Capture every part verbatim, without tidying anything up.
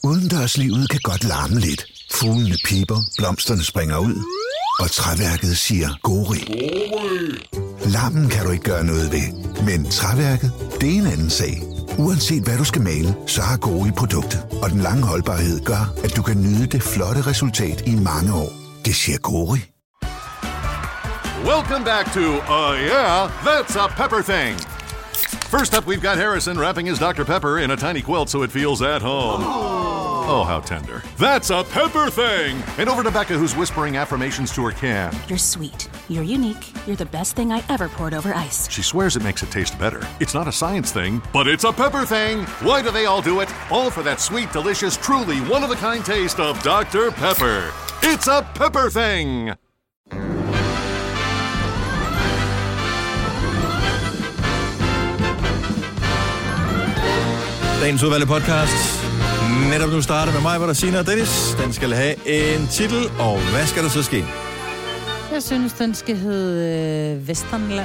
Udendørslivet kan godt larme lidt. Fuglene piper, blomsterne springer ud, og træværket siger gori. Larmen kan du ikke gøre noget ved, men træværket, det er en anden sag. Uanset hvad du skal male, så har Gori produktet, og den lange holdbarhed gør, at du kan nyde det flotte resultat i mange år. Det siger Gori. Welcome back to Uh Yeah, That's a Pepper Thing. First up, we've got Harrison wrapping his Doctor Pepper in a tiny quilt so it feels at home. Oh, how tender. That's a Pepper Thing! And over to Becca, who's whispering affirmations to her can. You're sweet. You're unique. You're the best thing I ever poured over ice. She swears it makes it taste better. It's not a science thing, but it's a Pepper Thing! Why do they all do it? All for that sweet, delicious, truly one-of-a-kind taste of Doctor Pepper. It's a Pepper Thing! Dagens udvalgte podcast. Netop nu starter med mig, hvor der Signe og Dennis. Den skal have en titel, og hvad skal der så ske? Jeg synes, den skal hedde øh, Vesternland.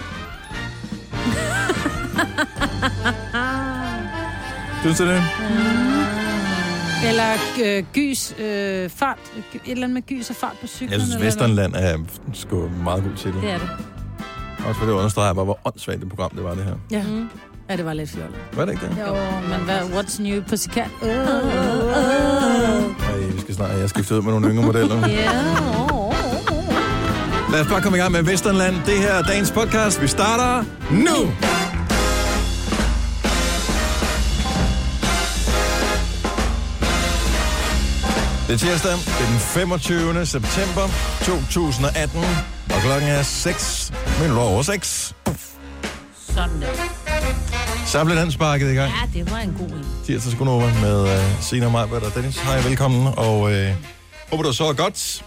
Synes du det? Mm. Eller øh, gys, øh, fart. Et eller andet med gys og fart på cyklen. Jeg synes, Vesternland er sgu meget god titel. Det er det. Også for det understreger bare, hvor åndssvagt det program det var, det her. Ja. Mm. Ja, det var lidt fjollet. Var det ikke det? Jo, men hvad, what's new, Pussycat? Uh, uh, uh. Ej, vi skal snart, jeg skal ud med nogle yngre modeller. Yeah. Lad os bare komme i gang med Vesternland. Det her er dagens podcast. Vi starter nu! Det er tirsdag. Det er den femogtyvende september to tusind og atten. Og klokken er seks minutter over seks. Sådan der. Så blev den sparket i gang. Ja, det var en god en. Tirsdags Gunova med uh, Signe og mig, og Dennis. Hej, velkommen. Og uh, håber, du har sovet godt.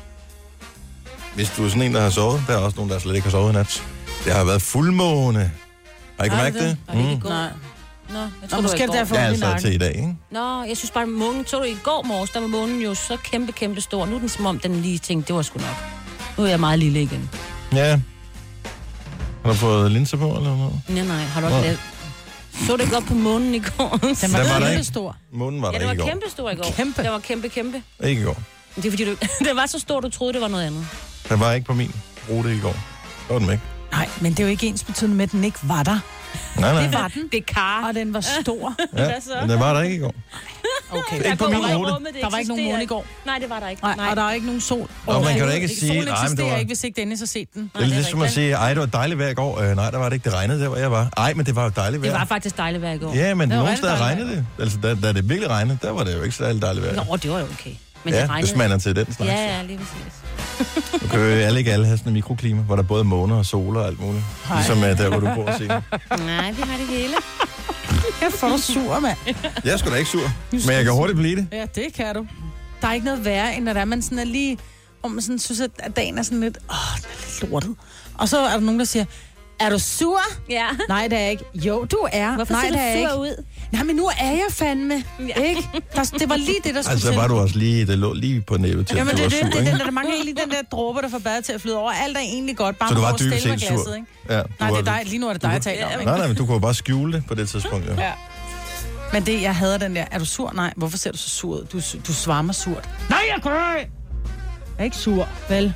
Hvis du er sådan en, der har sovet. Der er også nogen, der slet ikke har sovet i nat. Det har været fuldmåne. Har I ikke mærket det? det? Mm. Nej. Nå, jeg tror, Nå, måske det var i derfor Ja, går. altså til i dag, ikke? Nå, jeg synes bare, at månen, så du i går morges, der var månen jo så kæmpe, kæmpe stor. Nu er den som om, den lige tænkte, det var sgu nok. Nu er jeg meget lille igen. Ja. Har du fået linser på, eller noget? Nej, nej, har du ikke lavet? Så du ikke op på månen i går? Den var, Den var der kæmpe ikke. stor. Månen var Ja, der den ikke var i går. kæmpe stor i går. Kæmpe. Den var kæmpe, kæmpe. Ikke i går. Det er fordi, du, den var så stor, du troede, det var noget andet. Den var ikke på min rute i går. Det var den ikke. Nej, men det er jo ikke ens betydende med, at den ikke var der. Nej, nej. Det var den. Det er kar. Og den var stor. Ja, Hvad så? men den var der ikke i går. Okay. Ikke på min rute. Der var ikke nogen måne i går. Nej, det var der ikke. Nej, og der er ikke nogen sol. Og man kan da ikke Solen sige... Nej, men det eksisterer var... ikke, hvis ikke Dennis har set den. Det er ligesom at sige, ej, det var dejligt vejr i går. Øh, nej, der var det ikke. Det regnede der, hvor jeg var. Ej, men det var jo dejligt vejr. Det var faktisk dejligt vejr i går. Ja, men Det var nogle rigtig steder dejligt regnede det. Altså, da, da det virkelig regnede, der var det jo ikke så dejligt vejr. Nå, det var jo okay. Men Ja, det regnede. hvis man er til den slags. Ja, ja, lige præcis. Nu kan jo alle ikke alle have sådan en mikroklima, hvor der både måner og soler og alt muligt. Hej. Ligesom uh, der, hvor du bor, Signe. Nej, vi har det hele. Jeg får sur, mand. Jeg er sgu da ikke sur, men jeg kan hurtigt blive det. Ja, det kan du. Der er ikke noget værre, end når der er, man sådan er lige... Om man sådan synes, at dagen er sådan lidt... Åh, den er lidt lortet. Og så er der nogen, der siger... Er du sur? Ja. Nej, det er jeg ikke. Jo, du er. Hvorfor Nej, ser det er du jeg sur ikke. ud? Nej, men nu er jeg fandme. Ja. Ikke? Der, det var lige det, der skulle Altså, til. var du også lige... Det lå lige på næbet til, Jamen, at det du er var det. sur, Det er ikke? den, der mangler lige den der dråbe, der får badet til at flyde over. Alt er egentlig godt. Bare Så du man var må dybest stille med set glasset, sur? ikke? Ja, du Nej, det er var- dig. Lige nu er det dig, jeg taler om, ikke? Nej, nej, men du kunne jo bare skjule det på det tidspunkt, jo. Ja. Men det, jeg hader den der. Er du sur? Nej. Hvorfor ser du så sur ud? Du, du svarmer surt. Nej, jeg gør ikke. Jeg er ikke sur, vel?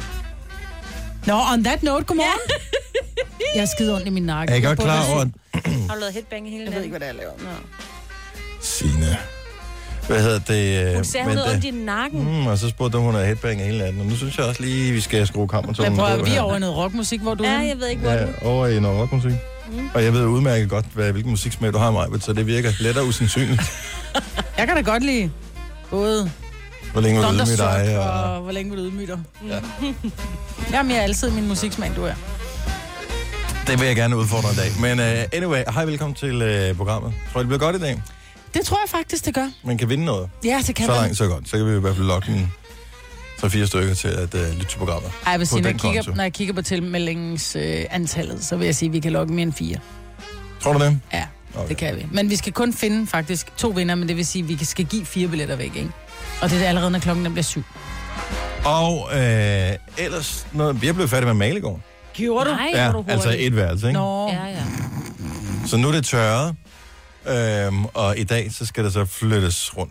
Nå, on that note, godmorgen. Jeg er skide ondt i min nakke. Er I godt klar over... Har du lavet headbang i hele Jeg ved ikke, hvad det er, jeg laver. Nå. Signe. Hvad hedder det? Hun sagde, hun havde ondt i nakken. Mm, og så spurgte hun, hun er headbanger hele natten. Og nu synes jeg også lige, vi skal skrue kammertonen. Men prøv på at vi er her. over i noget rockmusik, hvor du... Ja, jeg ved ikke, hvor Ja, du... over i noget rockmusik. Mm. Og jeg ved udmærket godt, hvad, hvilken musiksmag du har, Majbet, så det virker lettere usandsynligt. Jeg kan da godt lide både Hvor længe vil du ydmyge Thunderstruck dig? og... Og... og hvor længe vil du ydmyge dig. Ja. Jeg er mere altid min musiksmag, du er. Det vil jeg gerne udfordre en dag. Men uh, anyway, hej, velkommen til uh, programmet. Tror I, det bliver godt i dag? Det tror jeg faktisk, det gør. Man kan vinde noget. Ja, det kan Så man. langt, så godt. Så kan vi i hvert fald lokke en tre-fire stykker til at uh, lytte til programmet. Ej, jeg vil På sige, når den jeg, kigger, konto. når jeg kigger på tilmeldingens øh, antallet, så vil jeg sige, at vi kan lokke mere end fire. Tror du det? Ja, Okay. okay. Det kan vi. Men vi skal kun finde faktisk to vinder, men det vil sige, at vi skal give fire billetter væk, ikke? Og det er allerede, når klokken den bliver syv. Og øh, ellers, noget, jeg blev færdig med at male i går. Gjorde du? Nej, Ja, hvor er du altså hurtig. et værelse, ikke? Nå. Ja, ja. Så nu er det tørret, øhm, og i dag så skal det så flyttes rundt.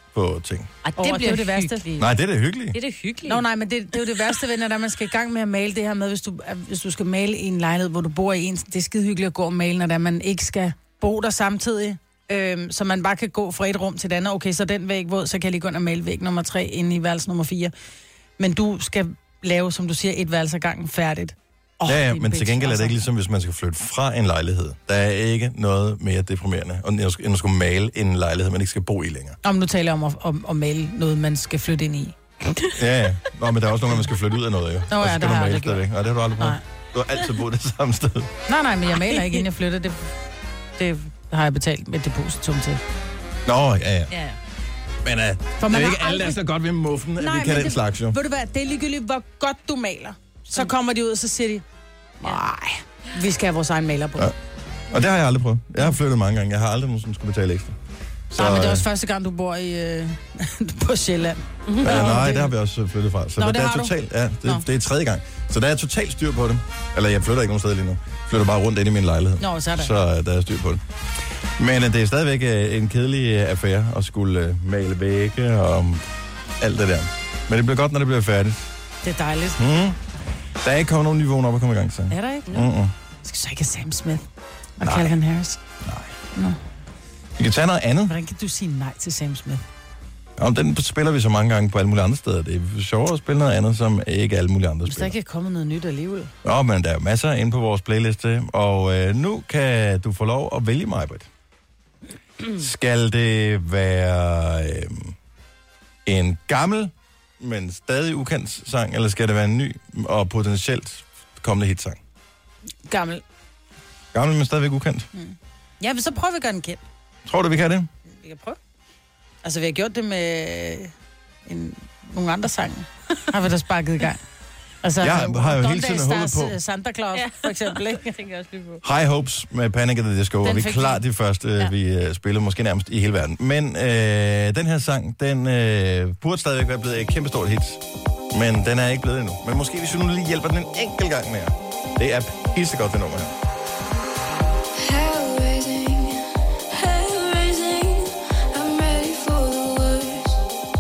på ting. Ej, det Åh, bliver det er jo det værste. hyggeligt. Nej, det er da hyggeligt. Det er det hyggeligt. Nå nej, men det, det er jo det værste, venner, når man skal i gang med at male det her med, hvis du, hvis du skal male i en lejlighed, hvor du bor i en, det er skide hyggeligt at gå og male, når der man ikke skal bo der samtidig, øhm, så man bare kan gå fra et rum til et andet. Okay, så den væg våd, så kan jeg lige gå ind og male væg nummer tre inde i værelse nummer fire. Men du skal lave, som du siger, et værelse ad gangen færdigt. Oh, ja, ja, men til gengæld er det ikke ligesom, hvis man skal flytte fra en lejlighed. Der er ikke noget mere deprimerende, end at skulle male en lejlighed, man ikke skal bo i længere. Om nu taler jeg om at, om at male noget, man skal flytte ind i. Ja, ja. Nå, men der er også noget, man skal flytte ud af noget, jo. Nå ja, og så skal det du har jeg male aldrig stadigvæk. gjort. Nej, det har du aldrig prøvet. Nej. Du har altid boet det samme sted. Nej, nej, men jeg maler ikke, inden jeg flytter. Det, det har jeg betalt med depositum til. Nå, ja, ja. Ja. Men uh, For det man er har ikke alle, der er aldrig- så godt ved muffen, at Nej, vi men kan den det- slags, jo. Ved du hvad, det er ligegyldigt, hvor godt du maler. Så kommer de ud, og så siger de, nej, vi skal have vores egen maler på. Ja. Og det har jeg aldrig prøvet. Jeg har flyttet mange gange. Jeg har aldrig nogensinde skulle betale ekstra. Så, nej, men det er også første gang, du bor i, øh, på Sjælland. Ja, nej, det har vi også flyttet fra. Så Nå, Nå, det det er har du? totalt, ja, det, Nå. det er tredje gang. Så der er totalt styr på det. Eller jeg flytter ikke nogen steder lige nu. Jeg flytter bare rundt ind i min lejlighed. Nå, så er der. Så uh, der er styr på det. Men uh, det er stadigvæk uh, en kedelig uh, affære at skulle uh, male vægge og um, alt det der. Men det bliver godt, når det bliver færdigt. Det er dejligt. Mm. Der er ikke kommet nogen niveau op at komme i gang til. Er der ikke? Mm-mm. Skal så ikke have Sam Smith og Nej. Calvin Harris? Nej. Nå. Vi kan tage noget andet. Hvordan kan du sige nej til Sam Smith? Om den spiller vi så mange gange på alle mulige andre steder. Det er sjovere at spille noget andet, som ikke alle mulige andre Hvis der spiller. ikke er kommet noget nyt alligevel. Nå, men der er masser inde på vores playliste, og øh, nu kan du få lov at vælge mig, Britt. Skal det være øh, en gammel, men stadig ukendt sang, eller skal det være en ny og potentielt kommende hitsang? Gammel. Gammel, men stadigvæk ukendt. Ja, men så prøver vi at gøre den kendt. Tror du, vi kan det? Vi kan prøve. Altså, vi har gjort det med en, nogle andre sange. Har vi da sparket i gang. Altså, Jeg har jo hele tiden Donda håbet Stars, på- uh, Santa Claus, Ja. for eksempel, ikke? Jeg tænker også lige på. High Hopes med Panic at the Disco, Den og vi er fik klart vi. de første, ja. Ja. vi uh, spiller, måske nærmest i hele verden. Men øh, den her sang, den øh, burde stadigvæk være blevet et kæmpestort hit. Men den er ikke blevet endnu. Men måske hvis vi nu lige hjælper den en enkelt gang mere. Det er pissegodt, det nummer her. Hair-raising, hair-raising, I'm ready for the worst.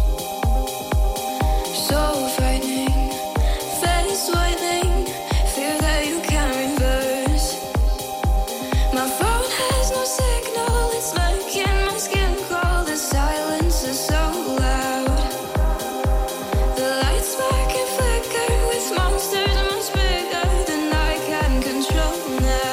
So frightening, face whitening, fear that you can't reverse. My phone has no signal, it's making my skin crawl. The silence is so loud. The lights back and flicker with monsters much bigger than I can control now.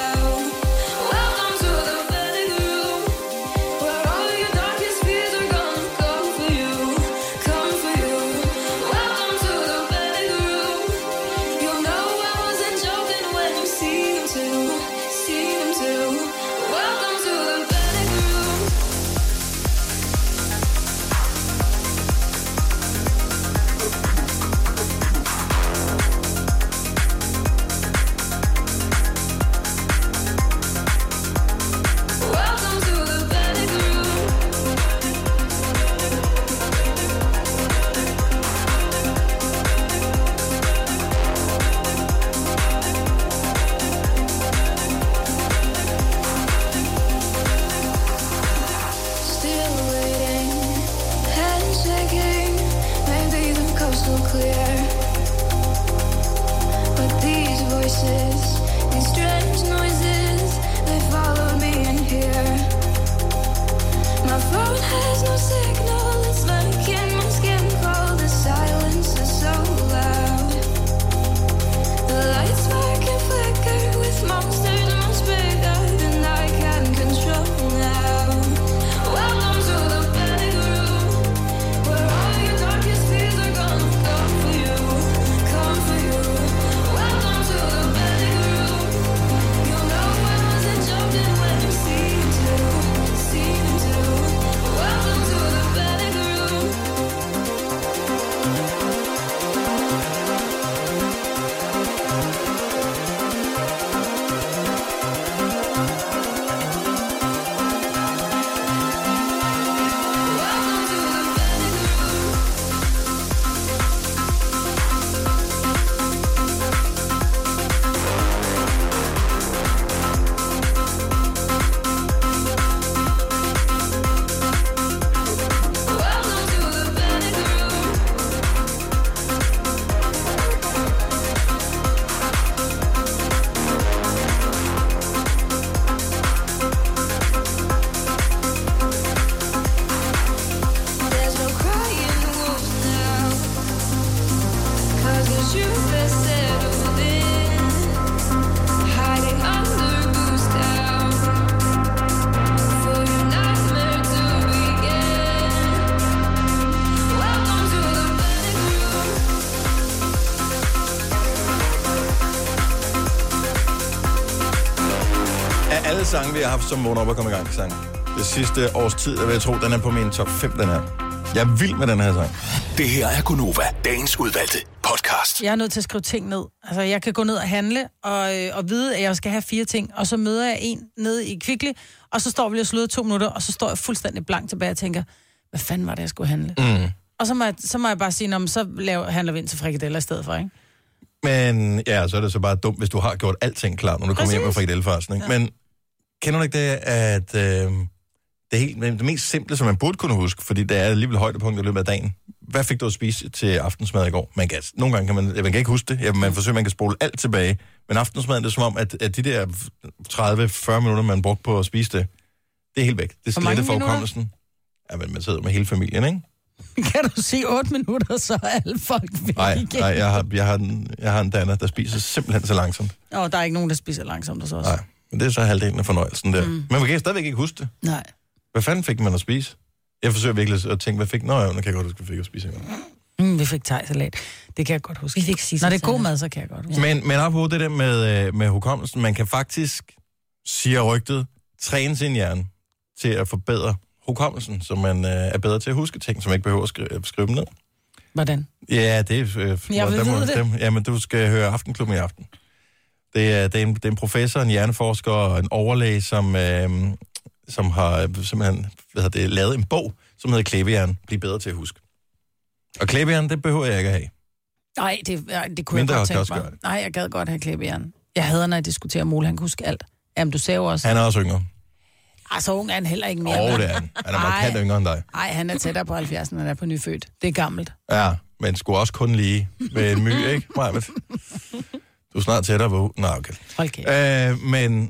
sang, vi har haft som vågner op og komme i gang sang. Det sidste års tid, der vil jeg tro, den er på min top fem, den her. Jeg er vild med den her sang. Det her er Gunova, dagens udvalgte podcast. Jeg er nødt til at skrive ting ned. Altså, jeg kan gå ned og handle, og, øh, og vide, at jeg skal have fire ting, og så møder jeg en nede i Kvickly, og så står vi og slutter to minutter, og så står jeg fuldstændig blank tilbage og tænker, hvad fanden var det, jeg skulle handle? Mm. Og så må, jeg, så må jeg bare sige, om så laver, handler vi ind til frikadeller i stedet for, ikke? Men ja, så er det så bare dumt, hvis du har gjort alting klar, når du kommer hjem med frikadellefarsen, ikke? Ja. Men kender du ikke det, at øh, det, helt, det mest simple, som man burde kunne huske, fordi det er alligevel højdepunkt i løbet af dagen. Hvad fik du at spise til aftensmad i går? Man kan, nogle gange kan man, man kan ikke huske det. Ja, man forsøger, man kan spole alt tilbage. Men aftensmaden, det er som om, at, at de der tredive til fyrre minutter, man brugte på at spise det, det er helt væk. Det er slettet for hukommelsen. Ja, men man sidder med hele familien, ikke? Kan du sige otte minutter, så er alle folk væk nej, igen? Nej, jeg har, jeg, har en, jeg har en datter, der spiser simpelthen så langsomt. Åh, oh, der er ikke nogen, der spiser langsomt hos os. Nej, men det er så halvdelen af fornøjelsen der. Mm. Men man kan stadigvæk ikke huske det. Nej. Hvad fanden fik man at spise? Jeg forsøger virkelig at tænke, hvad fik... Nå ja, nu kan jeg godt huske, hvad fik at spise. Mm, vi fik thai-salat. Det kan jeg godt huske. Vi fik sidst. Når det er god mad, så kan jeg godt huske. Men, men apropos det der med, med hukommelsen, man kan faktisk, siger rygtet, træne sin hjerne til at forbedre hukommelsen, så man øh, er bedre til at huske ting, som man ikke behøver at skrive, skrive dem ned. Hvordan? Ja, det er... Øh, jeg vil vide det. Dem, jamen, du skal høre Aftenklubben i aften. Det er, det er, en, det er en professor, en hjerneforsker og en overlæge, som, øh, som har simpelthen hvad hedder det, lavet en bog, som hedder Klæbehjerne. Bliv bedre til at huske. Og klæbehjerne, det behøver jeg ikke at have. Nej, det, det kunne Mindre jeg godt tænke mig. Nej, jeg gad godt have klæbehjerne. Jeg hader, når jeg diskuterer Mole, han kan huske alt. Jamen, du ser jo også... Han er også yngre. Ah, så ung er han heller ikke mere. Åh, oh, det er han. Han er markant yngre end dig. Nej, han er tættere på halvfjerds, når han er på nyfødt. Det er gammelt. Ja, men sgu også kun lige med en my, ikke, Majbet? Du er snart tættere på... Nej, okay. Okay. Øh, men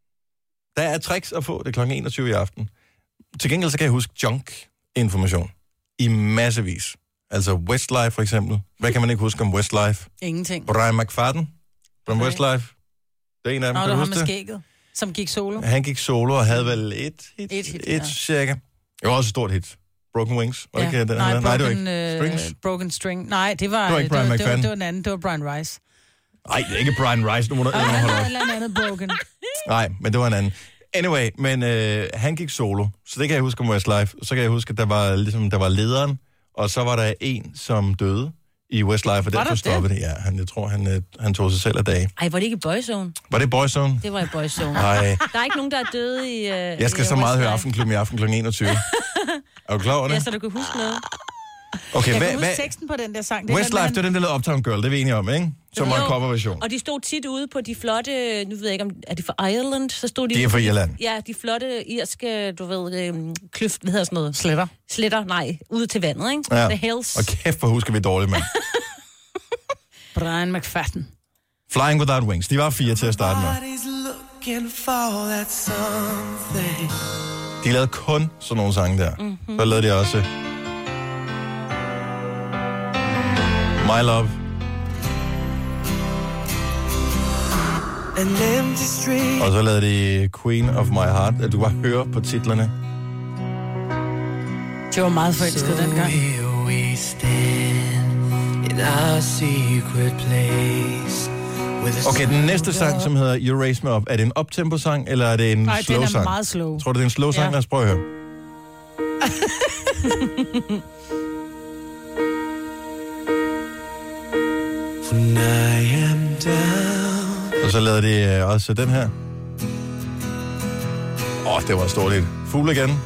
der er tricks at få. Det er klokken enogtyve i aften. Til gengæld så kan jeg huske junk-information i massevis. Altså Westlife for eksempel. Hvad kan man ikke huske om Westlife? Ingenting. Brian McFadden fra okay. Westlife. Det er en af dem, Nå, kan du du har huske med det? skægget, som gik solo. Han gik solo og havde vel et hit, et, hit, et ja. cirka. Det var også et stort hit. Broken Wings. Var ja. det ikke den? Nej, Nej, broken, det var ikke. Strings? Uh, broken String. Nej, det var, det var ikke Brian det var, McFadden. Det var, det var en anden. Det var Brian Rice. Nej, det er ikke Brian Rice. Nu må du holde op. Eller en anden Broken. Nej, men det var en anden. Anyway, men øh, han gik solo, så det kan jeg huske om Westlife. Så kan jeg huske, at der var, ligesom, der var lederen, og så var der en, som døde i Westlife, og derfor stoppede det. Ja, han, jeg tror, han, han tog sig selv af dag. Ej, var det ikke i Boyzone? Var det Boyzone? Det var i Boyzone. Nej. Der er ikke nogen, der er døde i uh, Jeg skal i så meget høre Aftenklubben i aften klokken enogtyve. Er du klar over det? Ja, så du kan huske noget. Okay, jeg hvad, kan huske hvad? teksten på den der sang. Det Westlife, det er den, der lavede Uptown Girl, det er vi enige om, ikke? Som var en coverversion. Og de stod tit ude på de flotte, nu ved jeg ikke, om er de fra Ireland? Så stod de, de er fra Irland. Ja, de flotte irske, du ved, øh, kløft, hvad hedder sådan noget? Sletter. Sletter, nej, ude til vandet, ikke? Ja. The hills. Og kæft, hvor husker vi dårligt, mand. Brian McFadden. Flying Without Wings, de var fire til at starte med. De lavede kun sådan nogle sange der. Mm-hmm. Så lavede de også My Love. Og så lavede de Queen of My Heart. Du kan bare høre på titlerne. Det var meget forelsket dengang. Okay, den næste sang, som hedder You Raise Me Up, er det en uptempo-sang, eller er det en Nej, slow sang? Nej, den er meget slow. Tror du, det er en slow sang? Ja. Lad os prøve at høre. Og så lavede de uh, også den her. Åh, oh, det var stort lidt. Fugl igen.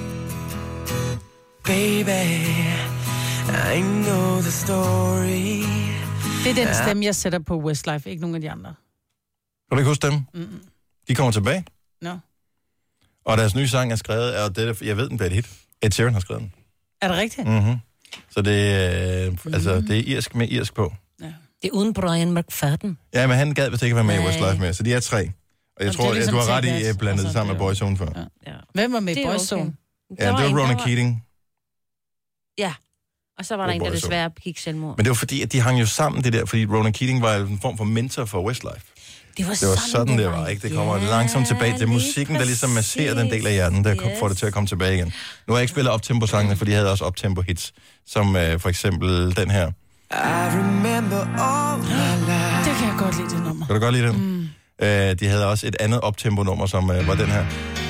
Baby, I know the story. Det er den stemme, jeg sætter på Westlife, ikke nogen af de andre. Kan du ikke huske dem? Mm-mm. De kommer tilbage. Nå. No. Og deres nye sang er skrevet, og det, jeg ved, den bliver et hit. Ed Sheeran har skrevet den. Er det rigtigt? Mhm. Så det, øh, mm. altså, det er irsk med irsk på. Ja. Det er uden Brian McFadden. Ja, men han gad vist ikke være med i Westlife mere, så de er tre. Og jeg og tror, ligesom at du har ret i at blande det sammen med Boyzone før. Ja. Ja. Hvem var med i Boyzone? Okay. Ja, det var, var Ronan var... Keating. Ja, og så var der en, der desværre begik selvmord. Men det var fordi, at de hang jo sammen det der, fordi Ronan Keating var en form for mentor for Westlife. Det var, det var sådan, sådan det var, ikke? Det kommer ja, langsomt tilbage. Det er musikken, der ligesom masserer den del af hjernen, der yes. får det til at komme tilbage igen. Nu har jeg ikke spillet optempo-sangene, for de havde også optempo-hits, som øh, for eksempel den her. I remember all my life. Det kan jeg godt lide, det nummer. Kan du godt lide den? Uh, de havde også et andet optempo-nummer, som uh, var den her.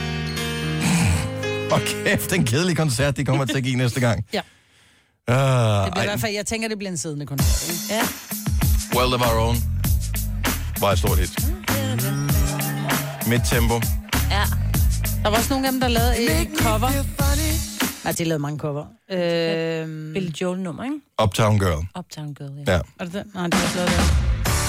Og kæft, den kedelige koncert, de kommer til at give næste gang. Ja. Uh, Det bliver i hvert fald, jeg tænker, det bliver en siddende koncert. Ikke? Ja. World of Our Own var et stort hit. Midt-tempo. Ja. Der var også nogle af dem, der lavede et cover. Nej, de lavede mange cover. Øh... Billy Joel-nummer, ikke? Uptown Girl. Uptown Girl, ja. Ja. Er det den? Nej, det var også lavet der.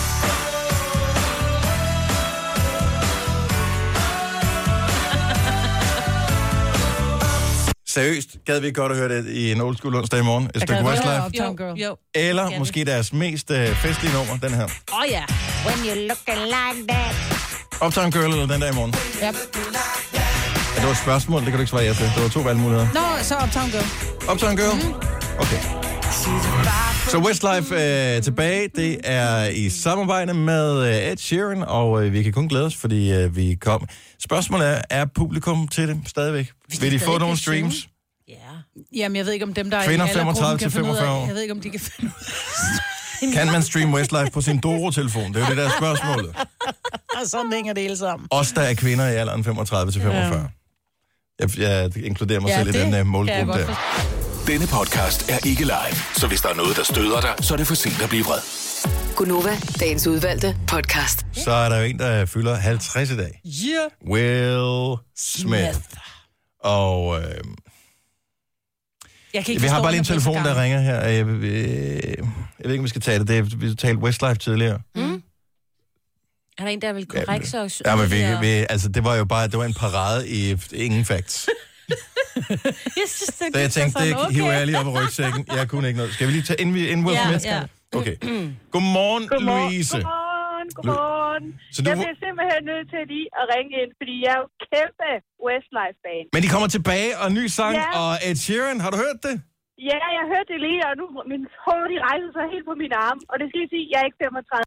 Seriøst, gad vi godt at høre det i en old school onsdag i morgen. Et stykke kan Westlife. høre Uptown Girl. Jo. Eller Skal måske deres mest øh, festlige nummer, den her. Åh oh, ja. When you look like that. Uptown Girl eller den der i morgen. Ja. Ja, det var et spørgsmål, det kan du ikke svare ja til. Det var to valgmuligheder. Nå, så Uptown Girl. Uptown Girl? Okay. Så Westlife øh, tilbage, det er i samarbejde med øh, Ed Sheeran, og øh, vi kan kun glæde os, fordi øh, vi kom. Spørgsmålet er, er publikum til det stadigvæk? Vil de få nogle streams? Ja. Jamen, jeg ved ikke, om dem, der er Kvinder i aldergruppen, femogtredive kan til finde ud femogfyrre år. af. Jeg ved ikke, om de kan finde ud af. Kan man streame Westlife på sin Doro-telefon? Det er jo det der spørgsmålet. Og sådan hænger det hele sammen. Os, der er kvinder i alderen femogtredive til femogfyrre. Jeg, jeg inkluderer mig Ja, selv i det den uh, kan jeg målgruppe godt der. Denne podcast er ikke live, så hvis der er noget, der støder dig, så er det for sent at blive vred. Gunova, dagens udvalgte podcast. Så er der jo en, der fylder halvtreds i dag. Yeah. Will Smith. Og øh, Jeg kan ikke vi har forstå, bare lige en at der bliver så telefon, der gammel. ringer her. Jeg, øh, jeg ved ikke, om vi skal tale det. det er, vi talte Westlife tidligere. Mm. Er der en, der vil korrekt så? Ja, men vi, vi, altså, det var jo bare, det var en parade i ingen facts. Jeg synes, det Så jeg tænkte, det okay. hiver jeg lige op i rygsækken. Jeg kunne ikke noget. Skal vi lige tage ind, ind Will Ja, Smith? ja. Okay. Godmorgen, Louise. Godmorgen, godmorgen. Så du- Jeg bliver simpelthen nødt til lige at ringe ind, fordi jeg er jo kæmpe Westlife-fan. Men de kommer tilbage, og ny sang, Ja. og Ed Sheeran, har du hørt det? Ja, jeg hørte det lige, og nu min hoved de rejser sig helt på min arm. Og det skal jeg sige, jeg er ikke femogtredive.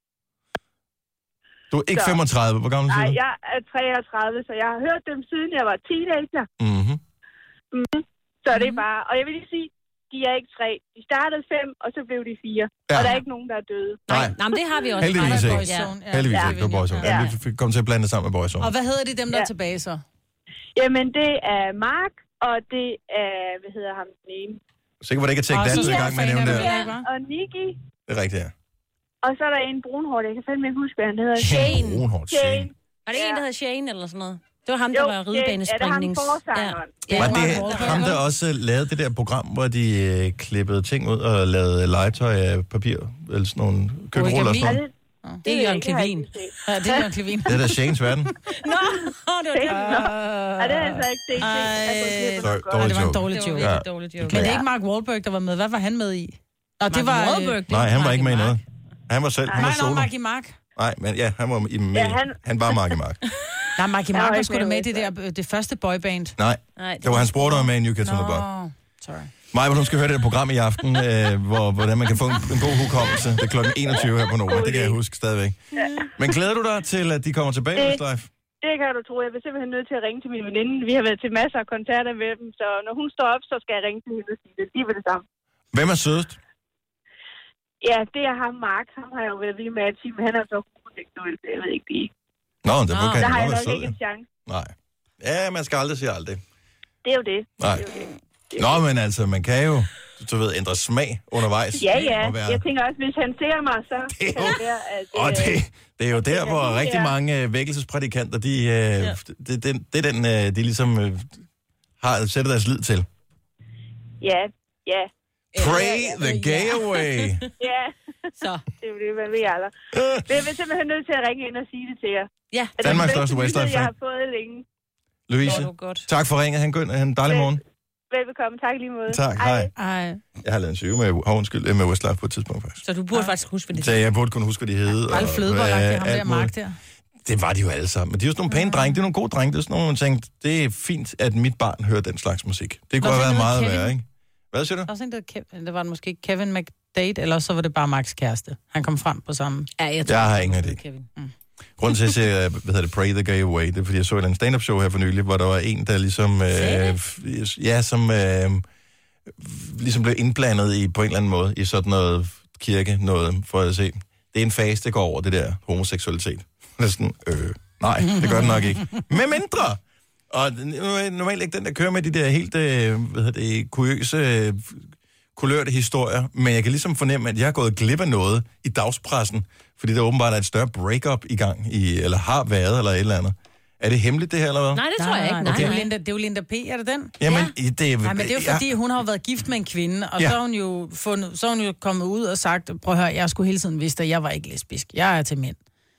Du er ikke Så. femogtredive. Hvor gammel siger Nej, du? jeg er treogtredive, så jeg har hørt dem siden jeg var teenager. Mhm. Mm. Så det er bare... Og jeg vil lige sige, de er ikke tre. De startede fem, og så blev de fire. Ja. Og der er ikke nogen, der er døde. Nej, Nå, men det har vi også. heldigvis Ej, ikke. Boyzone, ja. Heldigvis Ja. ikke. Det var Boyzone. Ja. Ja. Vi fik- kom til at blande det sammen med Boyzone. Og hvad hedder de dem, der Ja. er tilbage så? Jamen, det er Mark, og det er... Hvad hedder ham den ene? Sikkert var det ikke at tænke Og dansk så i gang med at nævne det. fanerne. Ja, og Nicky. Det er rigtigt, ja. Og så er der en brunhård, jeg kan fandme ikke huske, hvad han hedder. Shane. Brunhårdt Shane. Shane. Var det ikke en, der hed Shane eller sådan noget? Det var ham, Jo, der var det- ridebanespringnings... er det ham forsangeren? Ja. Var Ja. det ham, der også lavede det der program, hvor de øh, klippede ting ud og lavede legetøj af papir? Eller sådan nogle køkkenruller og sådan noget? Det er Jørgen Klevin. Ja, det er Jørgen Klevin. Det er da Shanes verden. Nå, det var det. Ja, det er altså ikke det. Sorry, Ej, dårlig det var en joke. dårlig Det var joke. virkelig Ja. dårligt joke. Men det er ikke Mark Wahlberg, der var med. Hvad var han med i? Og det Mark var... øh, Wahlberg, det Nej, han var Marky ikke med i Mark. noget. Han var selv, han var Nej, nej, solo. Marky Mark. Nej, men ja, han var i med. Ja, han- Han var Marky Mark. Nej, Marky var Mark var ikke sgu da med med i i det der, øh, det første boyband. Nej, Nej, det var hans bror, der var med i New Kids on the Block. Nå, sorry. Maja, hvor hun skal høre det der program i aften, øh, hvor, hvordan man kan få en, en god hukommelse. Det er klokken enogtyve her på Nova. Det kan jeg huske stadigvæk. Men glæder du dig til, at de kommer tilbage, Det- Westlife? Det kan du tro. Jeg er simpelthen nødt til at ringe til min veninde. Vi har været til masser af koncerter med dem, så når hun står op, så skal jeg ringe til hende og sige det. De vil det samme. Hvem er sødest? Ja, det er ham, Mark. Ham har jeg jo været lige med at sige, men han er så homoseksuel, så jeg ved ikke lige. Nå, det Nå, kan Der han har jeg godt være nok sød. ikke Ja. en chance. Nej. Ja, man skal aldrig sige aldrig. Det er jo det. Nej. Det er jo det. Nå, men altså, man kan jo, du ved, ændre smag undervejs. Ja, ja. Og være- Jeg tænker også, hvis han ser mig, så Det er kan jo- det være, at... Og øh, det, det er jo der, hvor det rigtig er- mange øh, vækkelsesprædikanter, de, øh, det, det, det er den, øh, de ligesom øh, har sætter deres lid til. Ja, ja. Pray the gay away. Ja, Så. det er jo det, man ved aldrig. Men jeg er simpelthen nødt til at ringe ind og sige det til jer. Ja, At det er Danmarks den største bedste nyhed, Westlife-fan. jeg har fået længe. Louise, det var godt. tak for ringet. Han en, en dejlig morgen. Velbekomme. Tak i lige måde. Tak, hej. Ej. Jeg har lavet en syge med, oh, undskyld, med Westlife på et tidspunkt faktisk. Så du burde faktisk huske, hvad det Så jeg burde kunne huske, hvad de hed. Bare lidt flødebollagtigt, ham der alt muligt. Mark der. Det var de jo alle sammen. Men de er jo sådan nogle pæne drenge. Det er nogle gode drenge. Det er sådan nogle, man tænkte, det er fint, at mit barn hører den slags musik. Det kunne Nå, have været så meget hedder værre, ikke? Hvad siger du? Der var også en, der Kevin, det var måske Kevin McDade, eller så var det bare Marks kæreste. Han kom frem på samme. Ja, jeg, Jeg har ingen idé. Kevin. Grunden til, at jeg siger, hvad hedder det, Pray the Gay Away, det er, fordi jeg så en stand-up show her for nylig, hvor der var en, der ligesom... Øh, f- ja, som øh, ligesom blev indblandet i, på en eller anden måde i sådan noget kirke, noget, for at se. Det er en fase, der går over det der homoseksualitet. Næsten, øh, nej, det gør den nok ikke. Med mindre! Og nu er normalt ikke den, der kører med de der helt, øh, hvad hedder det, kuriøse, øh, kulørte historier, men jeg kan ligesom fornemme, at jeg har gået glip af noget i dagspressen, fordi der åbenbart er et større breakup i gang, i, eller har været, eller et eller andet. Er det hemmeligt, det her, eller hvad? Nej, det tror jeg ikke. Nej, okay. nej. Det, er jo Linda, det er jo Linda P., er det den? Jamen, ja. det er... Nej, men det er jo fordi, hun har jo været gift med en kvinde, og ja. så, er hun jo fundet, så er hun jo kommet ud og sagt, prøv at høre, jeg skulle hele tiden vidste, at jeg var ikke lesbisk. Jeg er til mænd.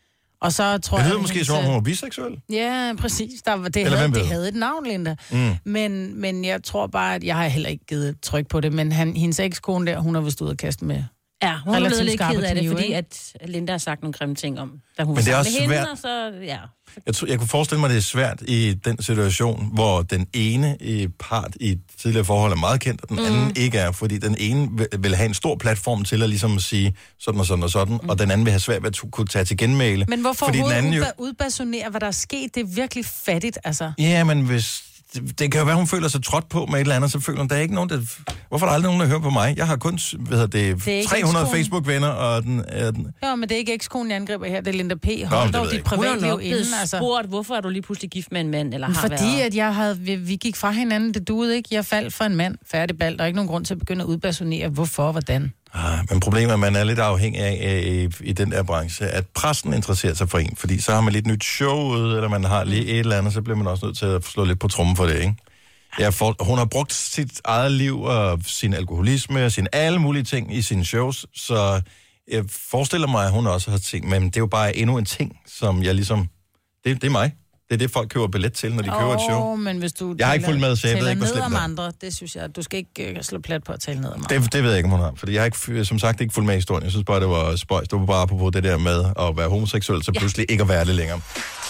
Og så tror det jeg... Det hedder måske, som hun var biseksuel? Ja, præcis. Der, det, havde, det havde et navn, Linda. Mm. Men, men jeg tror bare, at jeg har heller ikke givet tryk på det, men han, hendes ekskone der, hun har vist ud og kaste med... Ja, hun er blevet lidt ked af det, fordi ikke? at Linda har sagt nogle grimme ting om, da hun men det er var også med hende, svært. og så, ja. Jeg, tror, jeg kunne forestille mig, at det er svært i den situation, hvor den ene part i et tidligere forhold er meget kendt, og den mm. anden ikke er, fordi den ene vil, vil have en stor platform til at ligesom sige sådan og sådan og sådan, mm. og den anden vil have svært ved at kunne tage til genmæle. Men hvorfor fordi den anden jo... udbasonere, hvad der er sket? Det er virkelig fattigt, altså. Ja, men hvis... Det, det kan jo være, hun føler sig trådt på med et eller andet, så føler hun, der er ikke nogen, der... Hvorfor er der aldrig nogen, der hører på mig? Jeg har kun, hvad hedder det, det tre hundrede Facebook-venner, og den, er den... Ja, men det er ikke ekskonen, jeg angriber her, det er Linda P. Hold dog dit privatliv inden, altså. Spurgt, hvorfor er du lige pludselig gift med en mand, eller har Fordi været... at jeg havde, vi, vi gik fra hinanden, det duede ikke. Jeg faldt for en mand, færdig bald. Der er ikke nogen grund til at begynde at udbasonere, hvorfor og hvordan. Ah, men problemet er, at man er lidt afhængig af i, i den der branche, at pressen interesserer sig for en, fordi så har man lidt nyt show ud, eller man har lige et eller andet, så bliver man også nødt til at slå lidt på trommen for det, ikke? Jeg for, hun har brugt sit eget liv og sin alkoholisme og sine alle mulige ting i sine shows, så jeg forestiller mig, at hun også har tænkt, men det er jo bare endnu en ting, som jeg ligesom... Det, det er mig. Det er det, folk køber billet til, når de oh, køber et show. Men hvis du jeg har ikke fulgt med, så jeg ved ikke, hvor slemt om det er. andre, det synes jeg, du skal ikke uh, slå plat på at tale ned om andre. Det, det ved jeg ikke, om hun har, fordi jeg har ikke, som sagt ikke fulgt med i historien. Jeg synes bare, det var spøjs. Det var bare på det der med at være homoseksuel, så pludselig ja. ikke at være det længere.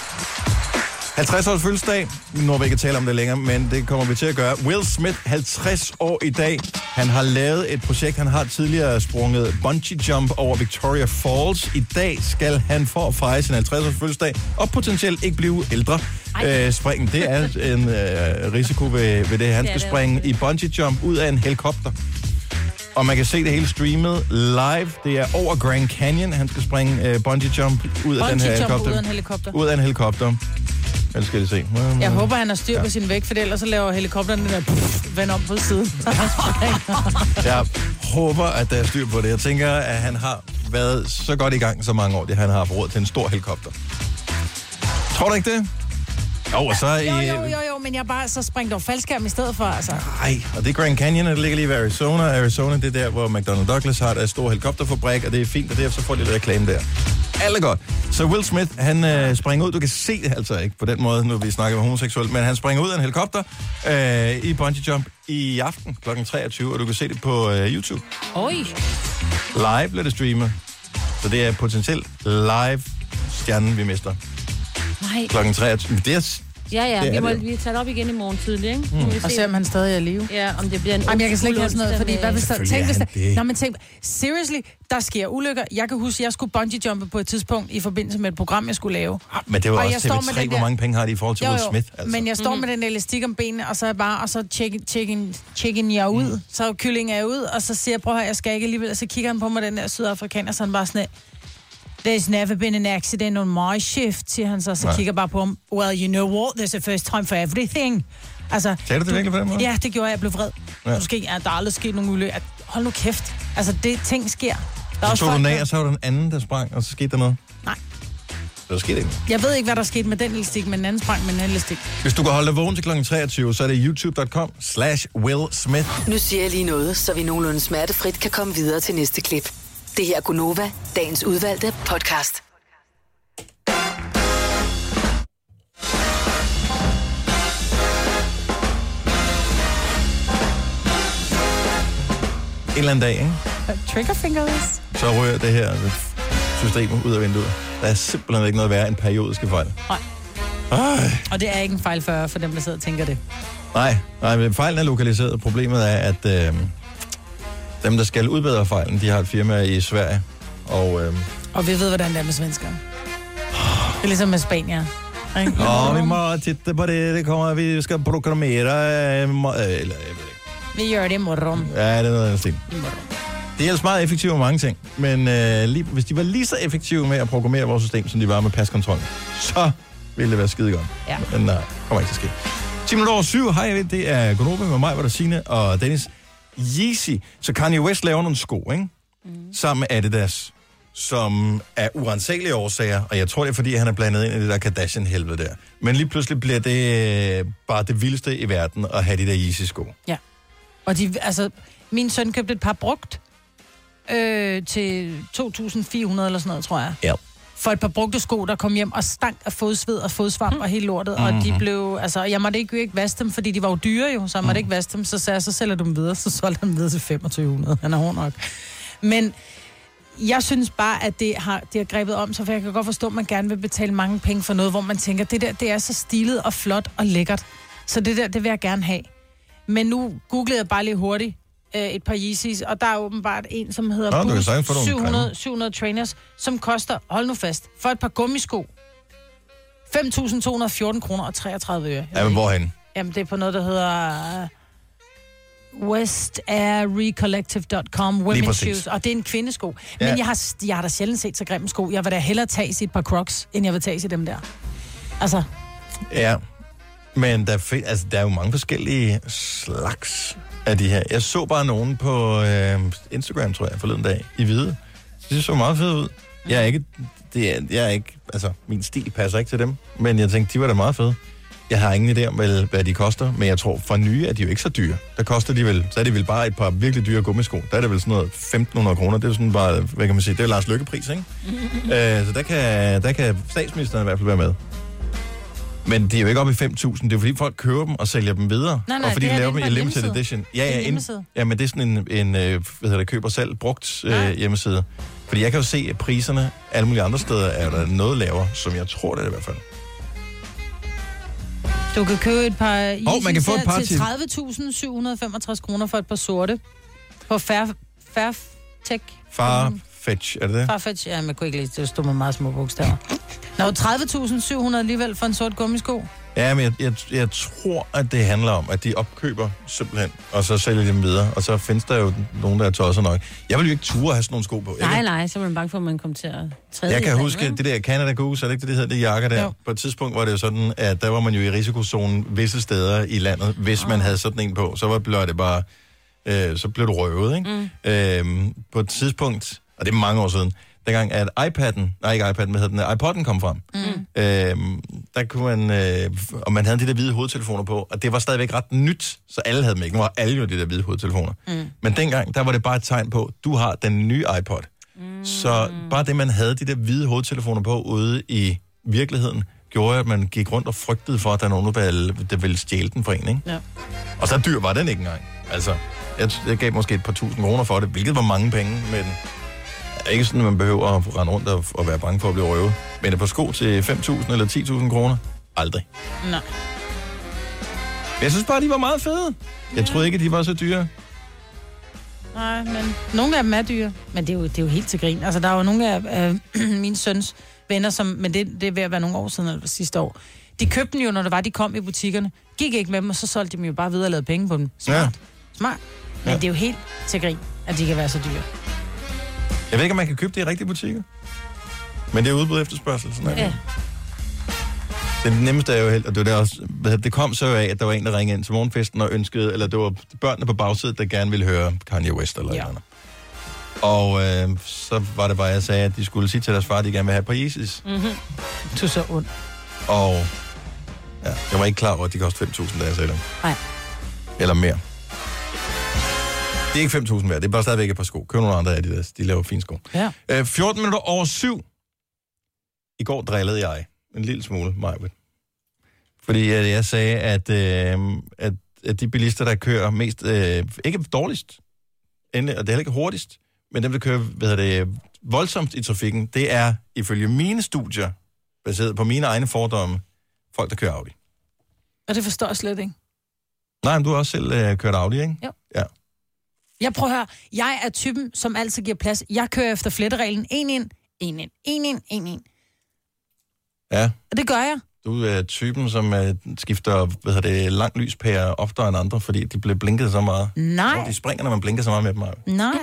halvtreds års fødselsdag. Nu når vi ikke tale om det længere, men det kommer vi til at gøre. Will Smith, halvtreds år i dag. Han har lavet et projekt. Han har tidligere sprunget bungee jump over Victoria Falls. I dag skal han for at fejre sin halvtreds års fødselsdag og potentielt ikke blive ældre. Øh, springen, det er en øh, risiko ved, ved det. Han skal springe i bungee jump ud af en helikopter. Og man kan se det hele streamet live. Det er over Grand Canyon. Han skal springe øh, bungee jump ud af den her helikopter. Ud af en helikopter. Ud af en helikopter. Hvad skal I se? Jeg håber, han har styr på ja. sin vægt, for ellers så laver helikopteren den der pff, vend om på siden. Jeg håber, at der er styr på det. Jeg tænker, at han har været så godt i gang så mange år, det han har råd til en stor helikopter. Tror du ikke det? Jo, og så i... jo, jo, jo, jo, men jeg bare så springt over faldskærm i stedet for, altså. Nej, og det er Grand Canyon, og det ligger lige ved Arizona. Arizona, det er der, hvor McDonnell Douglas har der stor helikopterfabrik, og det er fint, og det er så får lidt reklame der. Alt er godt. Så Will Smith, han øh, springer ud. Du kan se det altså ikke på den måde, når vi snakker om homoseksuel, men han springer ud af en helikopter øh, i bungee jump i aften klokken treogtyve, og du kan se det på øh, YouTube. Oj. Live bliver det streamet. Så det er potentielt live stjernen, vi mister. Nej. klokken treogtyve. Det er... Ja, ja, det vi må det. vi tage det op igen i morgen tidlig, ikke? Mm. Og se, om han stadig er i live. Ja, om det bliver en... Jamen, jeg kan slet ikke have sådan noget, fordi hvad hvis der... Tænk, hvis der... Det. Nå, men tænk... Seriously, der sker ulykker. Jeg kan huske, at jeg skulle bungee-jumpe på et tidspunkt i forbindelse med et program, jeg skulle lave. Ah, men det var og også T V tre, hvor mange penge har de i forhold til jo, Will Smith? Altså. Men jeg står mm-hmm. med den elastik om benene, og så er bare... Og så chicken, chicken, chicken jeg ud. Mm. Så kyllingen er ud, og så siger jeg, prøv at høre, jeg skal ikke alligevel. Og så kigger han på mig, den der sydafrikaner, så han bare sådan... There's never been an accident on my shift, siger han så. Så Nej. kigger bare på ham. Well, you know what? There's a first time for everything. Altså, sagde du det virkelig på den måde? Ja, det gjorde jeg. Jeg blev vred. Ja. Måske, ja, der er aldrig sket nogen ulykke. Hold nu kæft. Altså, det ting sker. Der så tog du ned, og så var der en anden, der sprang, og så skete der noget? Nej. Der skete ikke. Jeg ved ikke, hvad der skete med den elastik, men den anden sprang med den elastik. Hvis du kan holde dig vågen til klokken treogtyve, så er det youtube punktum com slash Will Smith. Nu siger jeg lige noget, så vi nogenlunde smertefrit kan komme videre til næste klip. Det her er Gunova, dagens udvalgte podcast. En eller anden dag, ikke? Triggerfingers. Så rører det her system ud af vinduet. Der er simpelthen ikke noget værre end periodiske fejl. Nej. Ej. Og det er ikke en fejl for, for dem, der sidder og tænker det. Nej, nej, men fejlen er lokaliseret. Problemet er, at øh, dem, der skal udbedre fejlen, de har et firma i Sverige. Og, øh, og vi ved, hvordan det er med svensker. Det er ligesom med Spanier. Ja, vi må titte på det. Det kommer, vi skal programmere. Øh, må, øh, eller, jeg ved ikke. Vi gør det i morgen. Ja, det er noget af den stil. I morgen. Det er ellers meget effektivt med mange ting, men øh, lige, hvis de var lige så effektive med at programmere vores system, som de var med paskontrol, så ville det være skide godt. Ja. Men nej, kommer ikke til at ske. ti minutter over syv, hej, det er Gunova med mig, hvor der Signe og Dennis. Yeezy. Så Kanye West laver nogle sko, ikke? Mm. Sammen med Adidas, som er urensagelige årsager, og jeg tror, det er, fordi han er blandet ind i det der Kardashian-helvede der. Men lige pludselig bliver det øh, bare det vildeste i verden at have de der Yeezy-sko. Ja. Og de, altså, min søn købte et par brugt øh, til to tusind fire hundrede eller sådan noget, tror jeg. Ja. For et par brugte sko, der kom hjem og stank af fodsved og fodsvamp og helt lortet. Mm-hmm. Og de blev, altså, jeg måtte ikke, ikke vaske dem, fordi de var jo dyre jo, så jeg måtte mm. ikke vaske dem. Så sagde jeg, så sælger du dem videre, så solgte han dem videre til femogtyve hundrede. Han er hård nok. Men jeg synes bare, at det har, det har grebet om sig, for jeg kan godt forstå, at man gerne vil betale mange penge for noget, hvor man tænker, det der, det er så stilet og flot og lækkert. Så det der, det vil jeg gerne have. Men nu googlede jeg bare lige hurtigt øh, et par Yeezys, og der er åbenbart en, som hedder Nå, Boost syv hundrede, syv hundrede Trainers, som koster, hold nu fast, for et par gummisko, fem tusind to hundrede og fjorten kroner og treogtredive øre. Ja, men hvorhen? Jamen, det er på noget, der hedder uh, west air recollective punktum com, women's shoes, og det er en kvindesko. Ja. Men jeg har, jeg har da sjældent set så grimme sko. Jeg vil da hellere tage i et par Crocs, end jeg vil tage i dem der. Altså. Ja, men der er, altså, der er jo mange forskellige slags af de her. Jeg så bare nogen på øh, Instagram, tror jeg, forleden dag, i hvide. Det så meget fedt ud. Jeg er ikke, det er, jeg er ikke, altså, min stil passer ikke til dem, men jeg tænkte, de var da meget fede. Jeg har ingen idé om, hvad de koster, men jeg tror, for nye er de jo ikke så dyre. Der koster de vel, så er det vel bare et par virkelig dyre gummisko. Der er det vel sådan noget femten hundrede kroner. Det er jo sådan bare, hvad kan man sige, det er Lars Løkke-pris, ikke? øh, så der kan, der kan statsministeren i hvert fald være med. Men det er jo ikke oppe i fem tusind. Det er jo fordi folk køber dem og sælger dem videre. Nej, nej, og fordi de laver dem i limited hjemmeside. edition. Ja, ja, en ind, ja, men det er sådan en, en hvad hedder det, køber selv brugt øh, hjemmeside. Fordi jeg kan jo se, at priserne alle mulige andre steder er der noget lavere, som jeg tror, det er i hvert fald. Du kan købe et par Yeezys oh, man kan få et par til tredive tusind syv hundrede og femogtres kroner for et par sorte. På Fair, Fairtech. Farfetch, er det det? Farfetch, ja, man kunne ikke læse det. Det stod med meget små bogstaver. Nå, tredive tusind syv hundrede alligevel for en sort gummisko. Ja, men jeg, jeg, jeg tror, at det handler om, at de opkøber simpelthen, og så sælger de dem videre. Og så findes der jo nogen, der er tosser nok. Jeg vil jo ikke ture at have sådan nogle sko på. Nej, kan... nej, så er man bange for, at man kommer til at træde. Jeg kan huske, at det der Canada Goose, er det ikke det, det hedder, det jakker der? Jo. På et tidspunkt var det jo sådan, at der var man jo i risikozonen visse steder i landet, hvis oh. man havde sådan en på. Så var, blev det bare, øh, så blev du røvet, ikke? Mm. Øhm, på et tidspunkt, og det er mange år siden, dengang at iPad'en, nej ikke iPad'en, hvad hedder den, iPod'en kom frem, mm. øhm, der kunne man, øh, og man havde de der hvide hovedtelefoner på, og det var stadigvæk ret nyt, så alle havde dem ikke. Nu var alle jo de der hvide hovedtelefoner. Mm. Men dengang, der var det bare et tegn på, du har den nye iPod. Mm. Så bare det, man havde de der hvide hovedtelefoner på ude i virkeligheden, gjorde, at man gik rundt og frygtede for, at der er nogen, der ville, der ville stjæle den for en, ikke? Ja. Og så dyr var den ikke engang. Altså, jeg, jeg gav måske et par tusind kroner for det, hvilket var mange penge, men ikke sådan, at man behøver at rende rundt og, og være bange for at blive røvet. Men et par sko til fem tusind eller ti tusind kroner? Aldrig. Nej. Men jeg synes bare, de var meget fede. Jeg troede ikke, at de var så dyre. Nej, men nogle af dem er dyre. Men det er jo, det er jo helt til grin. Altså, der er jo nogle af øh, min søns venner, som, men det, det er ved at være nogle år siden, eller sidste år. De købte dem jo, når det var, de kom i butikkerne. Gik ikke med dem, og så solgte de dem jo bare videre og lavede penge på dem. Smart. Ja. Smart. Men ja. Det er jo helt til grin, at de kan være så dyre. Jeg ved ikke, om man kan købe det i rigtige butikker. Men det er udbud efterspørgsel. Sådan ja. Det nemmeste er jo helt, og det, var der også, det kom så af, at der var en, der ringede ind til morgenfesten og ønskede, eller det var børnene på bagsædet, der gerne ville høre Kanye West eller ja. Eller og øh, så var det bare, jeg sagde, at de skulle sige til deres far, at de gerne vil have på Yeezys. Mhm. Du er så ond. Og ja, jeg var ikke klar over, at de kostede fem tusind, da jeg sagde dem. Nej. Eller mere. Det er ikke fem tusind værd, det er bare stadigvæk et par sko. Køb nogle andre af de der, de laver fine sko. Ja. Øh, fjorten minutter over syv. I går drillede jeg en lille smule, Majbet. Fordi øh, jeg sagde, at, øh, at, at de bilister, der kører mest, øh, ikke dårligst, endelig, og det er heller ikke hurtigst, men dem, der kører hvad hedder det, voldsomt i trafikken, det er ifølge mine studier, baseret på mine egne fordomme, folk, der kører Audi. Og det forstår jeg slet ikke. Nej, men du har også selv øh, kørt Audi, ikke? Jo. Ja. Jeg prøver at høre, jeg er typen, som altid giver plads. Jeg kører efter flettereglen. En ind, en ind, en ind, en ind. Ja. Og det gør jeg. Du er typen, som uh, skifter hvad hedder det, langt lyspærer oftere end andre, fordi de bliver blinket så meget. Nej. Så de springer, når man blinker så meget med dem. Nej.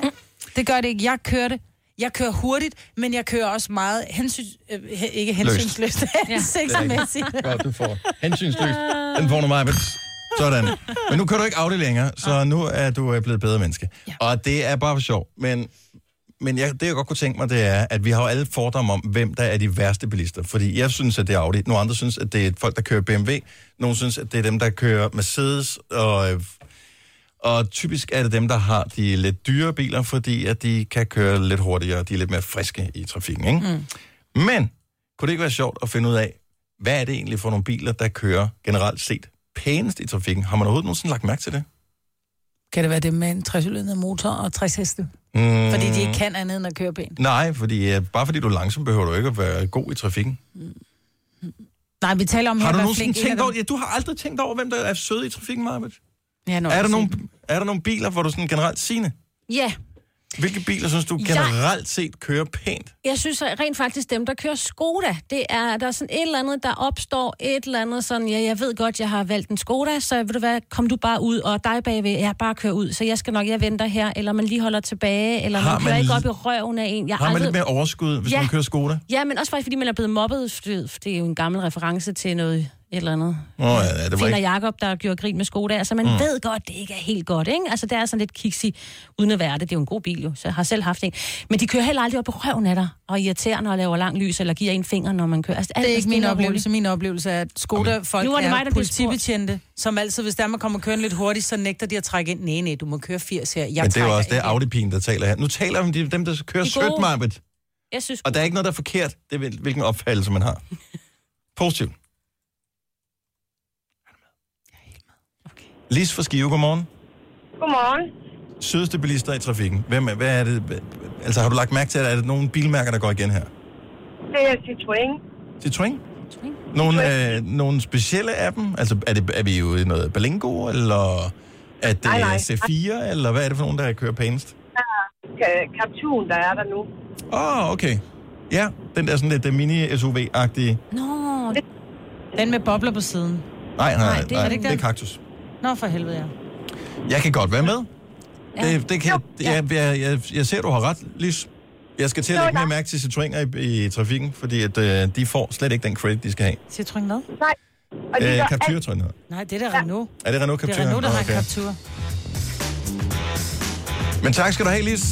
Det gør det ikke. Jeg kører det. Jeg kører hurtigt, men jeg kører også meget hensyn... Øh, ikke hensynsløst. Hensigtsmæssigt. Godt, du får hensynsløst. Den får du mig, men sådan. Men nu kører du ikke Audi længere, så nu er du blevet bedre menneske. Ja. Og det er bare for sjov. Men, men jeg, det, jeg godt kunne tænke mig, det er, at vi har jo alle fordomme om, hvem der er de værste bilister. Fordi jeg synes, at det er Audi. Nogle andre synes, at det er folk, der kører B M W. Nogle synes, at det er dem, der kører Mercedes. Og, og typisk er det dem, der har de lidt dyre biler, fordi at de kan køre lidt hurtigere. De er lidt mere friske i trafikken, ikke? Mm. Men kunne det ikke være sjovt at finde ud af, hvad er det egentlig for nogle biler, der kører generelt set pænest i trafikken? Har man overhovedet nogensinde lagt mærke til det? Kan det være det med en trecylindret motor og tres heste? Mm. Fordi de ikke kan andet end at køre pænt? Nej, fordi, uh, bare fordi du er langsom, behøver du ikke at være god i trafikken. Mm. Nej, vi taler om... Har du nogensinde tænkt over... Ja, du har aldrig tænkt over, hvem der er søde i trafikken, Marbet? Ja, er, der nogle, er der nogle biler, hvor du sådan generelt Signe? Ja. Hvilke biler synes du generelt set kører pænt? Jeg synes rent faktisk dem, der kører Skoda, det er, der er sådan et eller andet, der opstår et eller andet sådan, ja, jeg ved godt, jeg har valgt en Skoda, så ved du hvad, kom du bare ud, og dig bagved, jeg bare kører ud, så jeg skal nok, jeg venter her, eller man lige holder tilbage, eller man, man kører ikke op i røven af en. Jeg har man aldrig... lidt mere overskud, hvis ja. man kører Skoda? Ja, men også faktisk, fordi man er blevet mobbet, det er jo en gammel reference til noget... et eller andet. Oh, ja, det var Finder ikke... Jacob, der gjorde grin med Skoda. Altså, man mm. ved godt, det ikke er helt godt, ikke? Altså, det er sådan lidt kiksig, uden at være det. Det er jo en god bil, jo, så jeg har selv haft en. Men de kører heller aldrig op på røven af dig, og irriterende og laver lang lys, eller giver en finger, når man kører. Altså, det er ikke min oplevelse. Min oplevelse er, at Skoda-folk er, er, er politibetjente, som altid, hvis der man kommer kørende lidt hurtigt, så nægter de at trække ind. Nej, nej, du må køre firs her. Jeg Men det er jo også det Audi-pigen, der taler her. Nu taler vi om dem, der kører sødt, Marbet. Jeg synes... Og der er ikke noget, der er forkert. Det er, hvilken opfattelse man har. Positivt. Lis fra Skive, godmorgen. Godmorgen. Sødeste bilister i trafikken. Hvem er, hvad er det? Altså, har du lagt mærke til, at er det nogle bilmærker, der går igen her? Det er Citroën. Citroën? Nogle, øh, nogle specielle af dem? Altså, er, det, er vi jo i noget Berlingo, eller er det nej, nej. C fire, eller hvad er det for nogen, der kører pænest? Ja, Captur, der er der nu. Åh, oh, okay. Ja, den der sådan lidt mini-S U V-agtige. Nå, den med bobler på siden. Nej, nej, nej, det, nej, det, det er kaktus. Nå, for helvede, ja. Jeg kan godt være med. Ja. Det, det kan, jo, ja. jeg, jeg, jeg, jeg ser, du har ret, Lis. Jeg skal til at lægge mere mærke til Citroëner i, i trafikken, fordi at, øh, de får slet ikke den credit, de skal have. Citroën hvad? Nej. Øh, Captur, tror jeg. Nej, det er da Renault. Er det Renault Captur? Det er Renault, der har okay. en Captur. Men tak skal du have, Lis.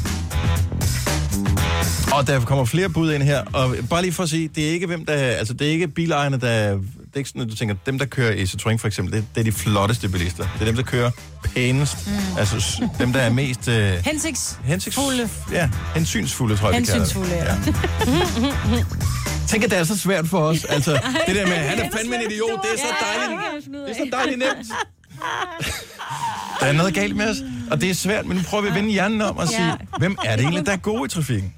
Og der kommer flere bud ind her, og bare lige for at sige, det er ikke hvem der, altså det er ikke bilejerne, der, det er ikke sådan, at du tænker, dem der kører i Citroën for eksempel, det, det er de flotteste bilister. Det er dem, der kører pænest, mm. altså dem, der er mest... Uh, Hensigts... Hensigtsfulde. Ja, hensynsfulde, tror jeg, hensynsfulde, ja. ja. Tænk, at det er så svært for os, altså det der med, han er fandme en idiot, det er så dejligt, det er så dejligt nemt. Der er noget galt med os, og det er svært, men nu prøver vi at vende hjernen om og sige, hvem er det egentlig, der er gode i trafikken?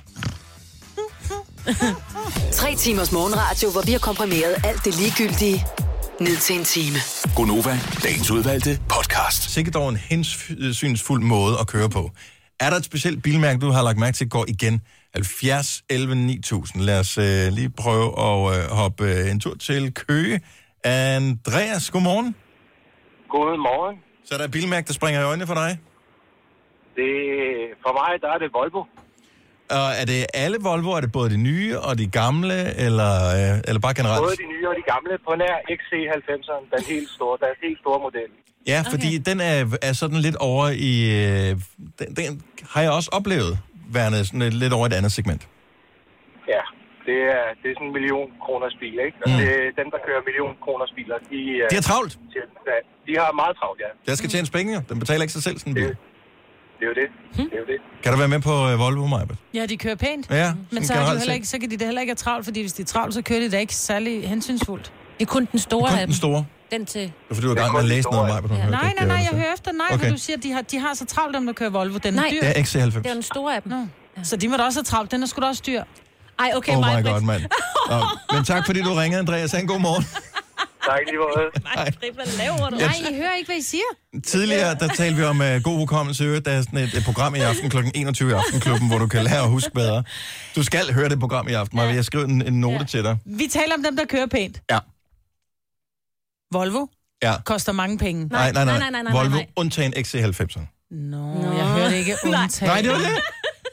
Tre timers morgenradio, hvor vi har komprimeret alt det ligegyldige ned til en time. Gonova, dagens udvalgte podcast. Sikkert dog en hensynsfuld måde at køre på. Er der et specielt bilmærke, du har lagt mærke til, går igen? halvfjerds elleve ni tusind. Lad os øh, lige prøve at øh, hoppe øh, en tur til Køge. Andreas, godmorgen. Godmorgen. Så er der et bilmærke, der springer i øjnene for dig? Det, for mig, der er det Volvo. Og er det alle Volvo? Er det både de nye og de gamle, eller, øh, eller bare generelt? Både de nye og de gamle, på nær X C halvfemseren, den helt store, den helt store model. Ja, fordi okay. den er, er sådan lidt over i... Øh, den, den har jeg også oplevet, værende sådan lidt over et andet segment. Ja, det er, det er sådan en million kroners bil, ikke? Og mm. det, dem, der kører million kroners biler, de... De har travlt? De har meget travlt, ja. Der skal tjene penge, jo. Den betaler ikke sig selv, sådan en bil. Det, det er jo det. Hmm? Det er jo det. Kan du være med på uh, Volvo, Majbert? Ja, de kører pænt. Ja, men så, er de heller ikke, så kan de da heller ikke have travlt, fordi hvis de er travlt, så kører de da ikke særlig hensynsfuldt. Det er kun den store af dem. den store? Den til... Det er fordi, du er i gang med at læse noget om Majbert. Ja. Nej, nej, nej, jeg hører efter. Nej, okay. For du siger, at de har, de har så travlt, dem der kører Volvo. Den nej, er dyr. Det er X C halvfems. Det er den store af dem. Nå. Ja. Så de må da også have travlt. Den er sgu da også dyr. Ej, okay, oh Majbert. Oh my god, mand. Oh, men tak, fordi du ringede, Andreas. Ha' en god morgen. Tak lige måde. Nej, hvad laver du? Nej, I hører ikke, hvad I siger. Tidligere, der talte vi om uh, god hukommelse. Der er sådan et, et program i aften klokken enogtyve i Aftenklubben, hvor du kan lære at huske bedre. Du skal høre det program i aften, og jeg skriver en, en note ja. til dig. Vi taler om dem, der kører pænt. Ja. Volvo ja. koster mange penge. Nej, nej, nej. nej, nej, nej Volvo, nej. Undtagen X C halvfemseren. Nå, jeg hørte ikke undtagen. Nej, det var det.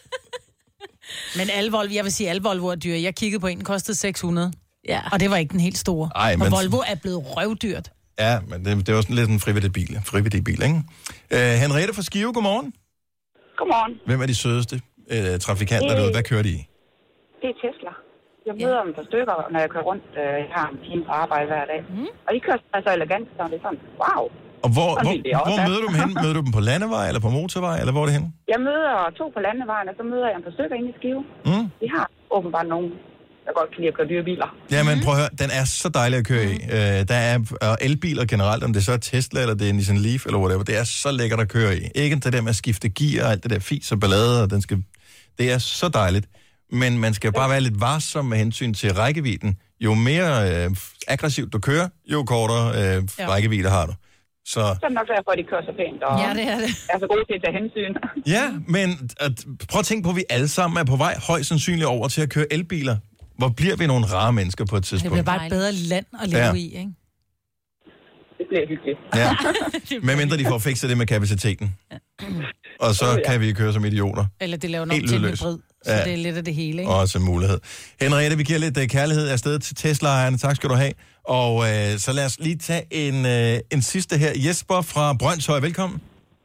Men alle Volvo, jeg vil sige, alle Volvo er dyre. Jeg kiggede på en, den kostede seks hundrede. Ja. Og det var ikke den helt store. Ej, men... Og Volvo er blevet røvdyrt. Ja, men det, det var sådan lidt en frivillig bil, frivillig bil, ikke? Uh, Henriette fra Skive, godmorgen. Godmorgen. Hvem er de sødeste uh, trafikanter derude? Hvad kører de i? Det er Tesla. Jeg møder dem på stykker, når jeg kører rundt. Jeg har en time på arbejde hver dag. Mm. Og de kører så elegant, så det er sådan, wow. Og hvor, hvor, hvor møder du dem hen? Møder du dem på landevej, eller på motorvej, eller hvor er det henne? Jeg møder to på landevejen, og så møder jeg dem på stykker inde i Skive. Mm. De har åbenbart nogen, der godt kan lide at køre dyre biler. Jamen prøv at høre, den er så dejlig at køre i. Uh, der er uh, elbiler generelt, om det så er Tesla, eller det er Nissan Leaf, eller whatever. Det er så lækkert at køre i. Ikke det der med at skifte gear og alt det der fis og ballade, og den skal... Det er så dejligt. Men man skal bare være lidt varsom med hensyn til rækkevidden. Jo mere øh, aggressivt du kører, jo kortere øh, ja. rækkevidde har du. Så... så er det nok derfor, at de kører så pænt, og ja, det er, det. er så gode til at tage hensyn. Ja, men at, prøv at tænke på, at vi alle sammen er på vej højst sandsynligt over til at køre elbiler. Hvor bliver vi nogle rare mennesker på et tidspunkt? Det bliver bare et bedre land at leve ja. i, ikke? Det bliver hyggeligt. Ja, medmindre de får fikset det med kapaciteten. Ja. Og så oh, ja. kan vi køre som idioter. Eller det laver nok til en hybrid, så ja. det er lidt af det hele, ikke? Også en mulighed. Henriette, vi giver lidt uh, kærlighed afsted til Tesla-ejerne. Tak skal du have. Og uh, så lad os lige tage en, uh, en sidste her. Jesper fra Brønshøj, velkommen.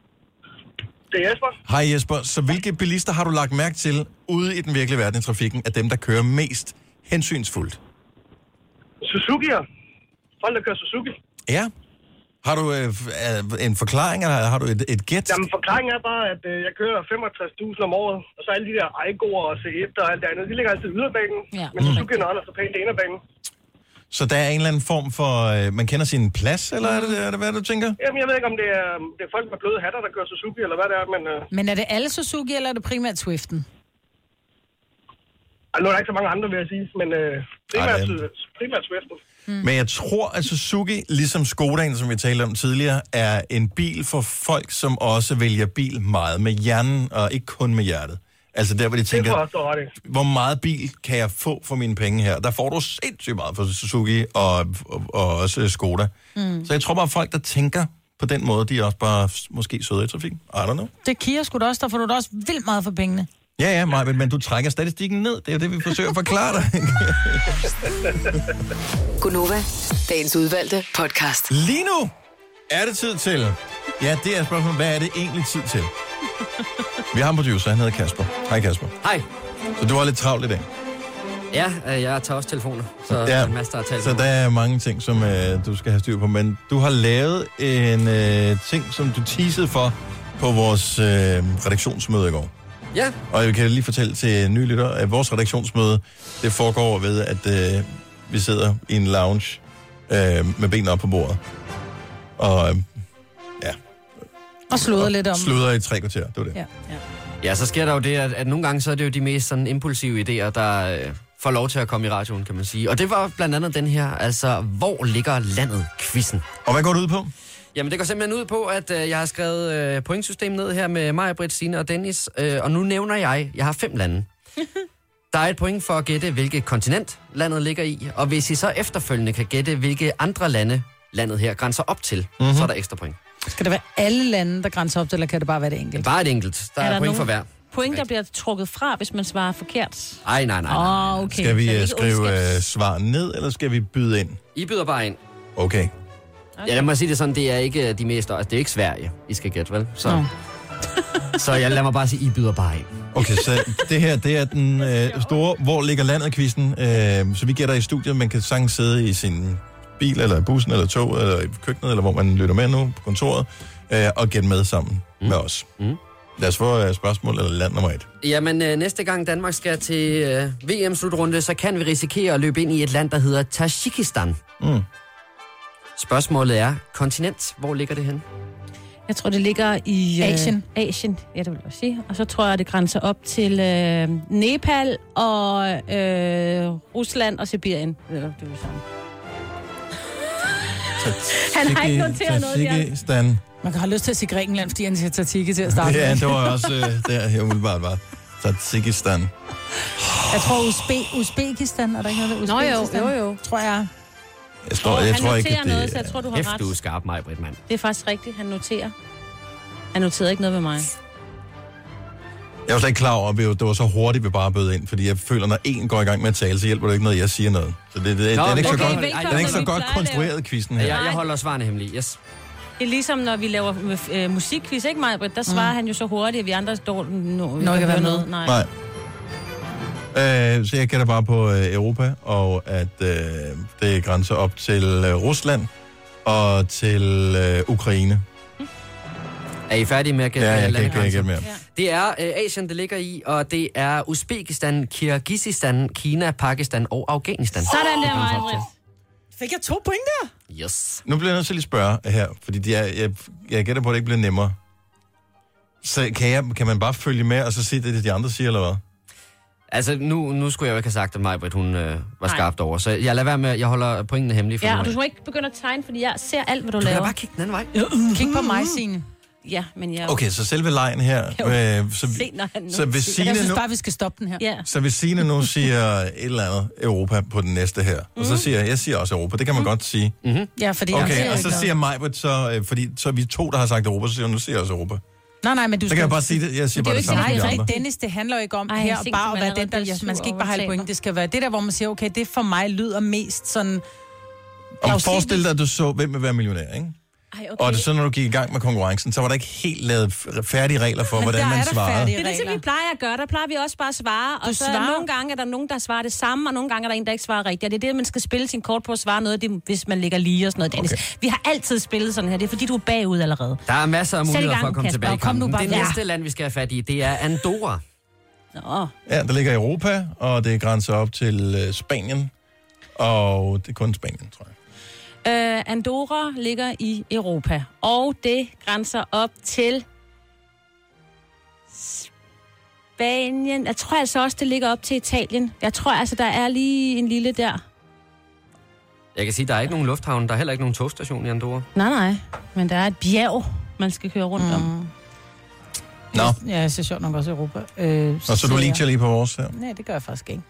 Det er Jesper. Hej Jesper. Så hvilke bilister har du lagt mærke til ude i den virkelige verden i trafikken, af dem, der kører mest hensynsfuldt? Suzuki'er. Folk, der kører Suzuki. Ja. Har du øh, en forklaring, eller har du et, et gæt? Jamen, forklaringen er bare, at øh, jeg kører femogtres tusind om året, og så alle de der Aygo'er og C et og alt det andet, de ligger altid i yderbanen, ja. men Suzuki'en er så pænt i inderbanen. Så der er en eller anden form for, øh, man kender sin plads, eller er det, er det hvad du tænker? Jamen, jeg ved ikke, om det er, det er folk med bløde hatter, der kører Suzuki, eller hvad det er, men... Øh... Men er det alle Suzuki, eller er det primært Swiften? Altså, nu er der ikke så mange andre, vil jeg sige, men øh, primært, Ej, primært Swiften. Mm. Men jeg tror, at Suzuki, ligesom Skodaen, som vi talte om tidligere, er en bil for folk, som også vælger bil meget med hjernen, og ikke kun med hjertet. Altså der, hvor de tænker, hvor meget bil kan jeg få for mine penge her? Der får du sindssygt meget for Suzuki og, og, og også Skoda. Mm. Så jeg tror bare, folk, der tænker på den måde, de er også bare måske søde i trafikken. I don't know. Det Kia sgu da også, der får du da også vildt meget for pengene. Ja, ja, Maja, men, men du trækker statistikken ned. Det er jo det, vi forsøger at forklare dig. Gunova, dagens udvalgte podcast. Lige nu er det tid til... Ja, det er spørgsmålet, hvad er det egentlig tid til? Vi har en producer, han hedder Kasper. Hej Kasper. Hej. Så du har lidt travlt i dag? Ja, jeg tager også telefoner, så ja, der er masser af telefoner. Så der er mange ting, som uh, du skal have styr på, men du har lavet en uh, ting, som du teasede for på vores uh, redaktionsmøde i går. Ja. Og jeg kan lige fortælle til nye lytter, at vores redaktionsmøde, det foregår ved, at øh, vi sidder i en lounge øh, med benene op på bordet. Og øh, ja. Og sludrer lidt om. Sludrer i tre kvarter, det var det. Ja, ja. Ja, så sker der jo det, at, at nogle gange så er det jo de mest sådan impulsive idéer, der øh, får lov til at komme i radioen, kan man sige. Og det var blandt andet den her, altså, hvor ligger landet quizzen? Og hvad går det ud på? Jamen, det går simpelthen ud på, at øh, jeg har skrevet øh, pointsystem ned her med mig, Britt, Signe og Dennis. Øh, og nu nævner jeg, jeg har fem lande. Der er et point for at gætte, hvilket kontinent landet ligger i. Og hvis I så efterfølgende kan gætte, hvilke andre lande landet her grænser op til, mm-hmm. så er der ekstra point. Skal det være alle lande, der grænser op til, eller kan det bare være det enkelt? Bare et enkelt. Der er, er der point for hver. Point, der bliver trukket fra, hvis man svarer forkert? Ej, nej, nej. nej. Oh, okay. Skal vi uh, skrive uh, svar ned, eller skal vi byde ind? I byder bare ind. Okay. Okay. Ja, lad mig sige det sådan, det er ikke de mest... Det er ikke Sverige, I skal gætte, vel? Så, no. så jeg lader mig bare sige, I byder bare ind. Okay, så det her, det er den øh, store, hvor ligger landet-quizzen. Øh, så vi gætter i studiet, man kan sagtens sidde i sin bil, eller i bussen, eller tog, eller i køkkenet, eller hvor man lytter med nu på kontoret, øh, og gætte med sammen mm. med os. Mm. Lad os få uh, spørgsmål, eller land nummer et. Jamen, øh, næste gang Danmark skal til øh, V M-slutrunde, så kan vi risikere at løbe ind i et land, der hedder Tajikistan. Mm. Spørgsmålet er, kontinent, hvor ligger det hen? Jeg tror, det ligger i... Øh, Asien. Asien, ja, det vil jeg sige. Og så tror jeg, det grænser op til øh, Nepal og øh, Rusland og Sibirien. Det er det samme. Han har ikke noteret noget, der. Man kan have lyst til at sige Grækenland, fordi han siger Tatiki til at starte. Ja, det var også øh, der, jeg umiddelbart var. Tajikistan. Jeg tror, Uzbe- Uzbekistan, er der ikke noget der? Uzbekistan? Nå jo, jo, jo. Tror jeg... Jeg, står, jeg han tror ikke, noterer at det... noget, så jeg tror, du har Hæft, ret. du er skarp, mig, Britt, mand. Det er faktisk rigtigt, han noterer. Han noterede ikke noget med mig. Jeg var slet ikke klar over, at det var så hurtigt, vi bare bød ind, fordi jeg føler, når en går i gang med at tale, så hjælper det ikke noget, jeg siger noget. Så det, det, Nå, det er ikke okay, så godt, den er ikke så godt konstrueret, quizzen her. Jeg, jeg holder svarene hemmelige, yes. Det er ligesom, når vi laver øh, musikquiz, ikke Maj-Brit? Der svarer mm. han jo så hurtigt, at vi andre står... Nå, Nå kan være med. Nej. Nej. Øh, så jeg gætter bare på øh, Europa, og at øh, det grænser op til øh, Rusland og til øh, Ukraine. Er I færdige med at gætte? Ja, jeg kan ikke gætte mere. Det er øh, Asien, det ligger i, og det er Uzbekistan, Kirgisistan, Kina, Pakistan og Afghanistan. Sådan der, Maj-Brit. Fik jeg to point der? Yes. Nu bliver jeg nødt til at lige spørge her, fordi de er, jeg, jeg gætter på, at det ikke bliver nemmere. Så kan, jeg, kan man bare følge med, og så sige det, de andre siger, eller hvad? Altså, nu, nu skulle jeg jo ikke have sagt, at Maj-Brit, hun øh, var skarpt over. Så jeg lader være med, jeg holder pointene hemmelige for Ja, nu. og du skal ikke begynde at tegne, fordi jeg ser alt, hvad du, du laver. Du kan bare kigge den anden vej. Uh, Kig på mig, Signe. Ja, men jeg... Okay, så selve lejen her... Øh, så, Se, når han så hvis Signe Jeg synes nu, bare, vi skal stoppe den her. Ja. så hvis Signe nu siger et eller andet Europa på den næste her, mm. og så siger jeg, jeg siger også Europa, det kan man mm. godt sige. Mm-hmm. Ja, fordi jeg Okay, siger og så ikke siger Maj-Brit, så, øh, fordi så er vi to, der har sagt Europa, så siger hun, nu siger jeg også Europa. Nej, nej, men du Så skal... kan jeg bare sige det, jeg siger det bare er det jo samme ikke som de så andre. Dennis, det handler jo ikke om Ej, her tænkte, bare at man være allerede den, der... bliver Ja, sur man skal ikke over bare have taber. point. Det skal være det der, hvor man siger, okay, det for mig lyder mest sådan... Og forestil dig, at du så, hvem vil være millionær, ikke? Ej, okay. Og det, så når du gik i gang med konkurrencen, så var der ikke helt lavet færdige regler for, Men hvordan der man er der svarede. færdige Det er det, som vi plejer at gøre. Der plejer vi også bare at svare. Og Du så svarer. nogle gange er der nogen, der svarer det samme, og nogle gange er der en, der ikke svarer rigtigt. Og det er det, man skal spille sin kort på at svare noget, det, hvis man ligger lige og sådan noget. Dennis. Okay. Vi har altid spillet sådan her. Det er fordi, du er bagud allerede. Der er masser af muligheder gang, for at komme Kasper, tilbage i og kom nu kampen. bare Det videre. næste land, vi skal have fat i, det er Andorra. Nå. Ja, der ligger i Europa, og det grænser op til øh, Spanien. Og det er kun Spanien, tror jeg. Uh, Andorra ligger i Europa, og det grænser op til Spanien. Jeg tror altså også, det ligger op til Italien. Jeg tror altså, der er lige en lille der. Jeg kan sige, der er ikke nogen lufthavn, der er heller ikke nogen togstation i Andorra. Nej, nej, men der er et bjerg, man skal køre rundt mm. om. Nå. Ja, jeg ser sjovt nok også Europa. Øh, Og så du lige lige på vores her. Nej, det gør jeg faktisk ikke.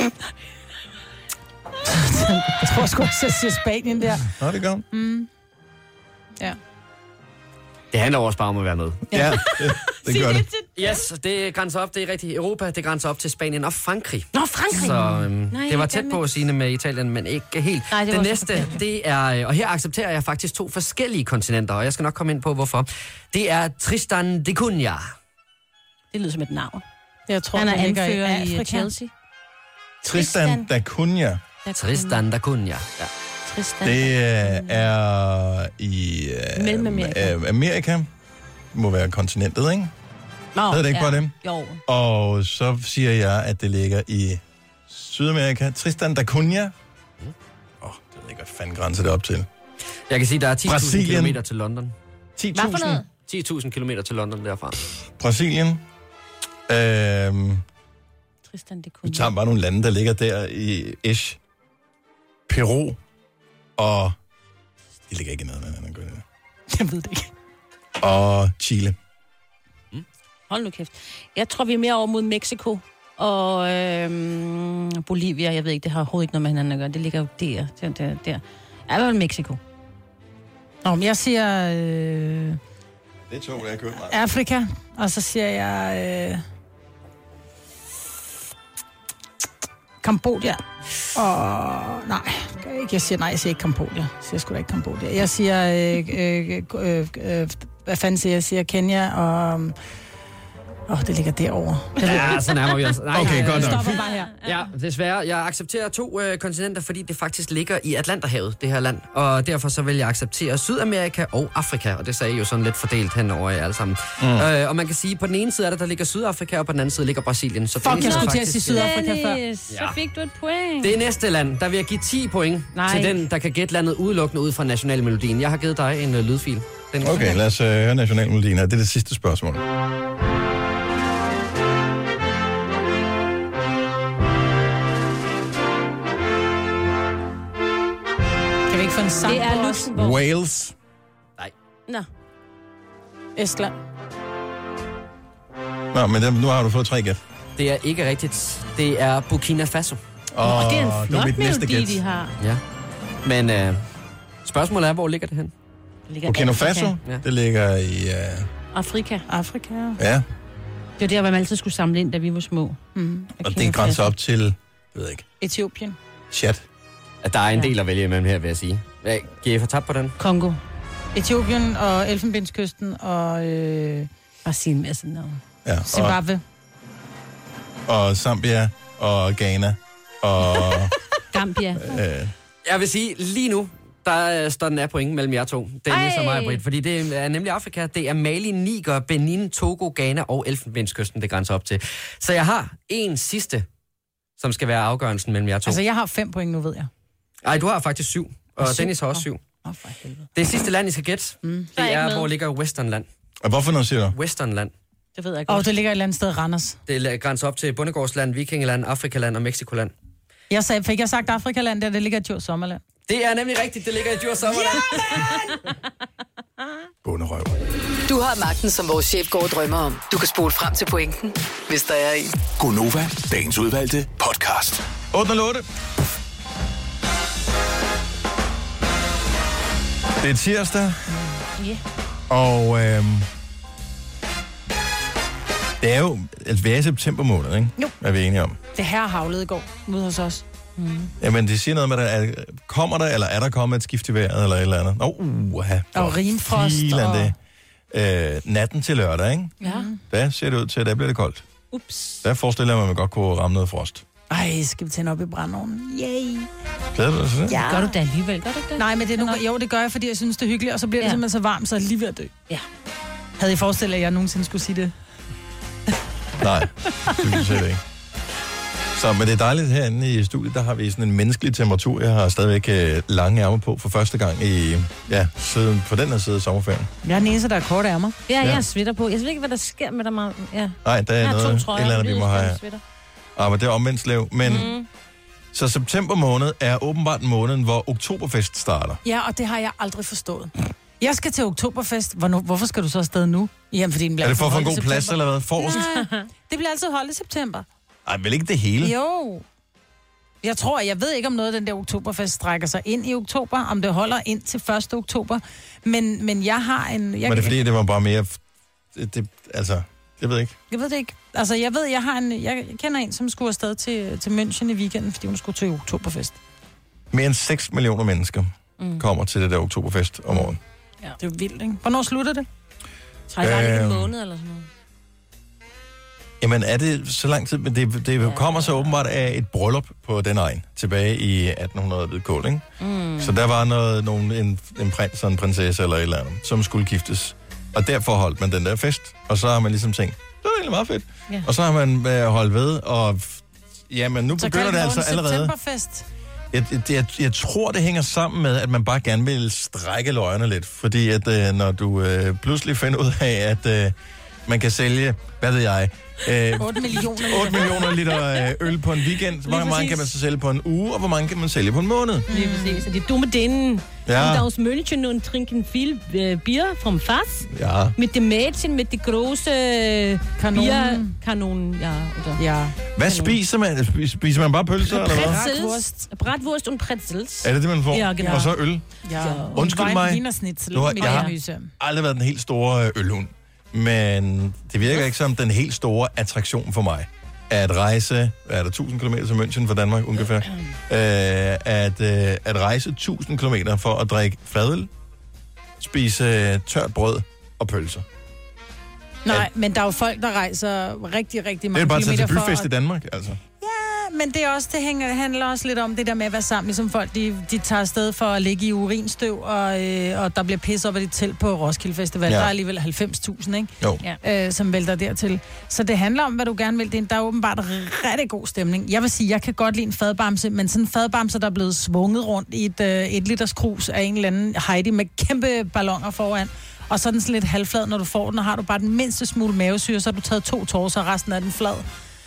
Jeg tror sgu også, jeg siger Spanien der. Nå, det gør Mm. Ja. Det handler også bare om at være med. Ja, det, det gør det. Yes, det grænser op, det er rigtigt. Europa, det grænser op til Spanien og Frankrig. Nå, Frankrig! Så øhm, Nej, det var jeg tæt kan på at sige med Italien, men ikke helt. Nej, det det var næste, det er, og her accepterer jeg faktisk to forskellige kontinenter, og jeg skal nok komme ind på, hvorfor. Det er Tristan da Cunha. Det lyder som et navn. Jeg tror, Han er det ligger anfører i, Afrika. i Chelsea. Tristan da Cunha. Tristan da Cunha, ja. Tristan. Det øh, er i øh, Mellemamerika. øh, Amerika. Det må være kontinentet, ikke? Nå, Hedder det ikke ja. bare det? Jo. Og så siger jeg, at det ligger i Sydamerika. Tristan da Cunha. Åh, mm. oh, det ved ikke, hvad fanden grænser det op til. Jeg kan sige, der er ti tusind Brasilien. kilometer til London. ti Hvad for tusind. noget? ti tusind kilometer til London derfra. Brasilien. Øhm, Tristan da vi Cunha. tager bare nogle lande, der ligger der i ish. Peru og... De ligger ikke i noget, man gør det. Jeg ved det ikke. Og Chile. Hold nu kæft. Jeg tror, vi er mere over mod Mexico og øhm, Bolivia. Jeg ved ikke, det har overhovedet ikke noget med hinanden at gøre. Det ligger jo der, der, der, der. Er vel Mexico? Nå, men jeg siger øh, Det er to, jeg har købt mig. Afrika, og så siger jeg øh, Kambodja. Og nej, jeg siger nej, jeg siger ikke Kambodja. Jeg siger sgu da ikke Kambodja. Jeg siger, øh, øh, øh, øh, hvad fanden siger jeg? Jeg siger Kenya og... Åh, oh, det ligger derovre. Ja, så nærmer vi os. Nej, Okay, godt nok. Stopper bare her. Ja, desværre. Jeg accepterer to øh, kontinenter, fordi det faktisk ligger i Atlanterhavet, det her land. Og derfor så vil jeg acceptere Sydamerika og Afrika, og det sagde I jo sådan lidt fordelt henover jer alle sammen. Mm. Øh, og man kan sige, at på den ene side er der, der ligger Sydafrika, og på den anden side ligger Brasilien. Så Fuck, det jeg skulle til at faktisk, sige Sydafrika før. Dennis, så Ja. fik du et point. Det næste land, der vil jeg give ti point Nej. til den, der kan gætte landet udelukkende ud fra nationalmelodien. Jeg har givet dig en uh, lydfil. Den Okay, lad os uh, høre nationalmelodien her. Det er det sidste spørgsmål. Kan vi ikke få en sang Det er på os? Luxembourg. Wales. Nå. Estland. Nå, men dem, nu har du fået tre gæt. Det er ikke rigtigt. Det er Burkina Faso. Og Og det er en det var flot mit næste melodi, gæt. de har. Ja. Men øh, spørgsmålet er, hvor ligger det hen? Det ligger Burkina Afrika. Faso, Ja. det ligger i uh, Afrika. Afrika, Ja. Det var der, hvor man altid skulle samle ind, da vi var små. Mm. Og det grænser op til, jeg ved ikke, Etiopien. chat. At der er en del at vælge imellem her, vil jeg sige. Hvad, giver I for tab på den? Kongo. Etiopien og Elfenbenskysten og... Øh, Brasilien, altså no. Ja, Zimbabwe. Og, og Zambia og Ghana og... Gambia. øh, Jeg vil sige, lige nu, der står den af point mellem jer to. Dennis og mig, Britt. Fordi det er nemlig Afrika. Det er Mali, Niger, Benin, Togo, Ghana og Elfenbenskysten, det grænser op til. Så jeg har en sidste, som skal være afgørelsen mellem jer to. Altså, jeg har fem point nu, ved jeg. Nej, du har faktisk syv. Og syv? Dennis har også syv. Åh, oh, for helvede. Det sidste land, I skal gætte, mm. det er, hvor ligger Westernland. Og hvorfor noget siger du? Westernland. Det ved jeg Og godt. oh, det ligger et eller andet sted, Randers. Det grænser op til Bondegårdsland, Vikingeland, Afrikaland og Mexicoland. Jeg sagde, fik jeg sagt Afrikaland, der det ligger i Djurs Sommerland. Det er nemlig rigtigt, det ligger i Djurs Sommerland. Bunderøv. Du har magten, som vores chef går og drømmer om. Du kan spole frem til pointen, hvis der er en. Gonova, dagens udvalgte podcast. otte nul otte. Det er tirsdag, Yeah. og øhm, det er jo, altså vi er i september måned, ikke? Jo. Er vi enige om? Det her havlede i går ude hos os. Mm. Jamen, det siger noget med, at er, kommer der, eller er der kommet et skift i vejret, eller et eller andet? Nå, uha. Og rimfrost, og- Det. Øh, natten til lørdag, ikke? Ja. Der ser det ud til, at der bliver det koldt. Ups. Der forestiller jeg mig, at man godt kunne ramme noget frost. Ej, skal vi tænde op i brændeovnen? Yay! Glæder du dig til det? Ja. Gør du det alligevel? Gør du det? Nej, men det er nogle... Jo, det gør jeg, fordi jeg synes, det er hyggeligt, og så bliver det Ja. simpelthen så varmt, så er jeg lige ved at dø. Ja. Havde I forestillet, at jeg nogensinde skulle sige det? Nej, det vil jeg ikke. Så, men det er dejligt herinde i studiet, der har vi sådan en menneskelig temperatur. Jeg har stadigvæk øh, lange ærmer på for første gang i, ja, siden på den her side af sommerferien. Jeg er den eneste, der er korte ærmer. Ja, jeg Ja. har sweater på. Jeg ved ikke, hvad der sker med dig, Mar- ja. Nej, der er Jeg har noget, to trøjer, et eller andet, vi må hvide have. sweater. Ah, men det er omvendt slev. Men, Mm. så september måned er åbenbart måneden, hvor Oktoberfest starter. Ja, og det har jeg aldrig forstået. Jeg skal til Oktoberfest. Hvornår, hvorfor skal du så afsted nu? Jamen, fordi den bliver Er det for at få en holdt i god plads, september. eller hvad? Forrest? Ja, det bliver altid holdt i september. Ej, vel ikke det hele? Jo. Jeg tror, jeg ved ikke, om noget af den der Oktoberfest strækker sig ind i oktober, om det holder ind til første oktober, men, men jeg har en... Jeg, Men det er fordi, det var bare mere... Det, det, altså, jeg ved ikke. jeg ved det ikke. Altså, jeg ved, jeg har en... Jeg kender en, som skulle afsted til, til München i weekenden, fordi hun skulle til Oktoberfest. Mere end seks millioner mennesker mm. kommer til det der Oktoberfest om året. Ja. Det er jo vildt, ikke? Hvornår slutter det? Så har jeg Øhm. en måned eller sådan noget. Jamen, er det så lang tid? Men det, det kommer så åbenbart af et bryllup på den egen, tilbage i atten hundrede hvidkål, ikke? Mm. Så der var noget, nogen, en, en prins og en prinsesse eller et eller andet, som skulle giftes. Og derfor holdt man den der fest. Og så har man ligesom tænkt, det er egentlig meget fedt. Ja. Og så har man øh, holdt ved, og jamen, nu Så begynder det altså allerede. septemberfest. Jeg, jeg, jeg, jeg tror, det hænger sammen med, at man bare gerne vil strække løgene lidt. Fordi at øh, når du øh, pludselig finder ud af, at øh, man kan sælge, hvad ved jeg, øh, otte millioner liter. otte millioner liter øh, øl på en weekend. Hvor mange, mange kan man så sælge på en uge, og hvor mange kan man sælge på en måned? Lige præcis. Og de dumme denen. Ja. Und aus München und trinken viel äh, Bier vom Fass. Ja. Mit dem Mädchen, mit de große Kanonen. Bierkanonen. Ja, oder? Ja. Hvad spiser man? Spiser man bare pølser, eller hvad? Pretzels. Bratwurst und Pretzels. Er det det, man får? Ja, genau. Og så øl? Ja. Undskyld mig. Vinersnitzel Nu har- med jeg har- gemyse. Aldrig været den helt store øh, ølhund. Men det virker ikke som den helt store attraktion for mig. At rejse, hvad er der, tusind kilometer til München fra Danmark, ungefær. Øh, at, øh, at rejse tusind kilometer for at drikke fadøl, spise øh, tørt brød og pølser. Nej, men der er jo folk, der rejser rigtig, rigtig Det mange er bare at tage kilometer til for byfest i at... Danmark, altså. Ja, men det, er også, det hænger, det handler også lidt om det der med at være sammen, ligesom folk, de, de tager afsted for at ligge i urinstøv, og, øh, og der bliver pis op af dit telt på Roskilde Festival. Ja. Der er alligevel halvfems tusind, ikke? Jo. Øh, som vælter dertil. Så det handler om, hvad du gerne vil. Det er, der er åbenbart rigtig god stemning. Jeg vil sige, jeg kan godt lide en fadbamse, men sådan en fadbamse, der er blevet svunget rundt i et, øh, et liters krus af en eller anden Heidi med kæmpe balloner foran. Og så er den sådan lidt halvflad, når du får den, og har du bare den mindste smule mavesyre, så har du taget to tårer, og resten af den flad.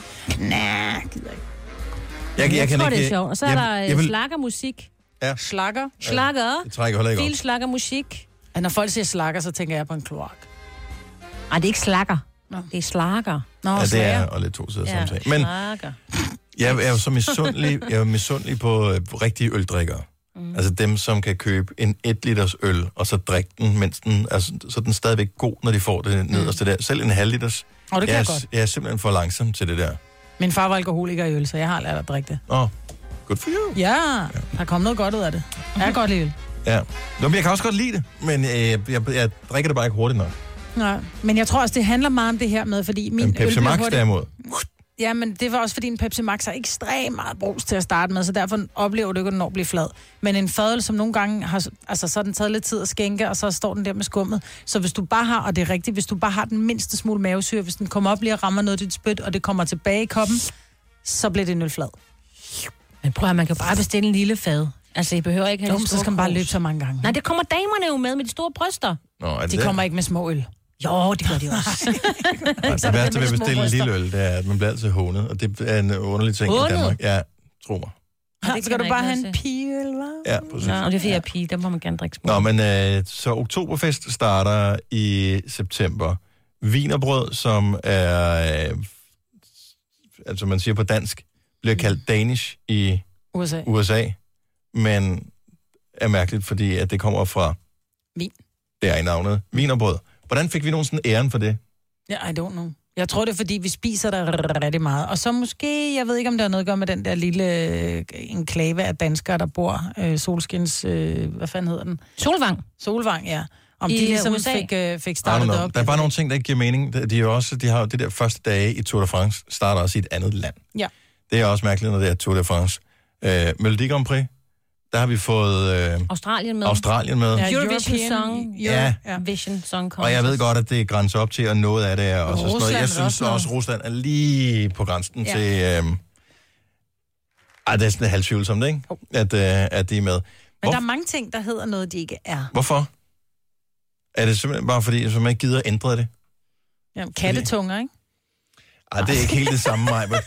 Nej, gider ikke. Jeg, jeg, Jeg kan tror, ikke, det er sjovt. Og så er jeg, der jeg, øh, vil, slaggermusik. ja, Slakker. Slagger. det trækker heller ikke Viel op. slaggermusik. Ja, når folk siger slakker, så tænker jeg på en kloak. Ej, det er ikke slakker. Nå. Det er slager. Nå, Ja, det slager. er og lidt to sider ja, samme sag. Men slager. jeg er jo så misundelig, jeg er misundelig på øh, rigtige øldrikkere. Mm. Altså dem, som kan købe en et liters øl, og så drikke den, mens den, altså, så er den stadigvæk god, når de får det nederste mm. der. Selv en halv liters. Og det kan jeg, jeg godt. Jeg er simpelthen for langsom til det der. Min far var alkoholiker i øl, så jeg har lært at drikke det. Åh, oh, good for you. Ja, der kom noget godt ud af det. Jeg kan godt lide øl. Ja, Nå, men jeg kan også godt lide det, men øh, jeg, jeg, jeg drikker det bare ikke hurtigt nok. Nej, men jeg tror også, det handler meget om det her med, fordi min en Pepsi Max hurtigt... derimod. Ja, men det var også, fordi en Pepsi Max har ekstremt meget brus til at starte med, så derfor oplever du ikke, at den når bliver flad. Men en fadøl, som nogle gange har, altså så har den taget lidt tid at skænke, og så står den der med skummet. Så hvis du bare har, og det er rigtigt, hvis du bare har den mindste smule mavesyre, hvis den kommer op lige og rammer noget af dit spyt, og det kommer tilbage i koppen, så bliver det en øl flad. Men prøv at man kan bare bestille en lille fad. Altså, I behøver ikke have jo, så skal man bare løbe så mange gange. Nej, det kommer damerne jo med, med de store bryster. Nå, er det de det? kommer ikke med små øl. Jo, det gør de også. Nej, det værste ved at bestille en lille øl, det er, at man bliver altid hånet, og det er en underlig ting Hånet? i Danmark. Ja, tro mig. Ja, det skal du bare have en pigeøl, hva'? Ja, præcis. Ja, og det er fordi, jeg er pige, der må man gerne drikke små. Nå, men øh, så Oktoberfest starter i september. Wienerbrød, som er, øh, altså man siger på dansk, bliver kaldt Danish i U S A. U S A, men er mærkeligt, fordi at det kommer fra Vin. Det er i navnet. Wienerbrød. Hvordan fik vi nogensinde æren for det? Ja, I don't know. Jeg tror, det er, fordi vi spiser der rigtig meget. Og så måske, jeg ved ikke, om det har noget at gøre med den der lille øh, enklave af danskere, der bor øh, solskins, øh, hvad fanden hedder den? Solvang. Solvang, ja. Om I de ligesom U S A. fik, øh, fik startet det op. Der er bare nogle ting, der ikke giver mening. De, er jo også, de har jo det der første dage i Tour de France, starter også i et andet land. Ja. Det er også mærkeligt, når det er Tour de France. Øh, Melodi Grand Prix, der har vi fået øh, Australien med. Australien med. Ja, Eurovision Song. Ja. Vision Song Contest. Og jeg ved godt, at det grænser op til, og noget af det er også sådan noget. Jeg Rusland er synes også også, at Rusland er lige på grænsen Ja. til... Øh, ej, det er sådan halvtvivlsomt, ikke? At, øh, at de er med. Men Hvor, der er mange ting, der hedder noget, de ikke er. hvorfor? Er det simpelthen bare fordi, at man ikke gider at ændre det? Ja, kattetunger, ikke? Ej, det er ikke helt det samme, Majbert.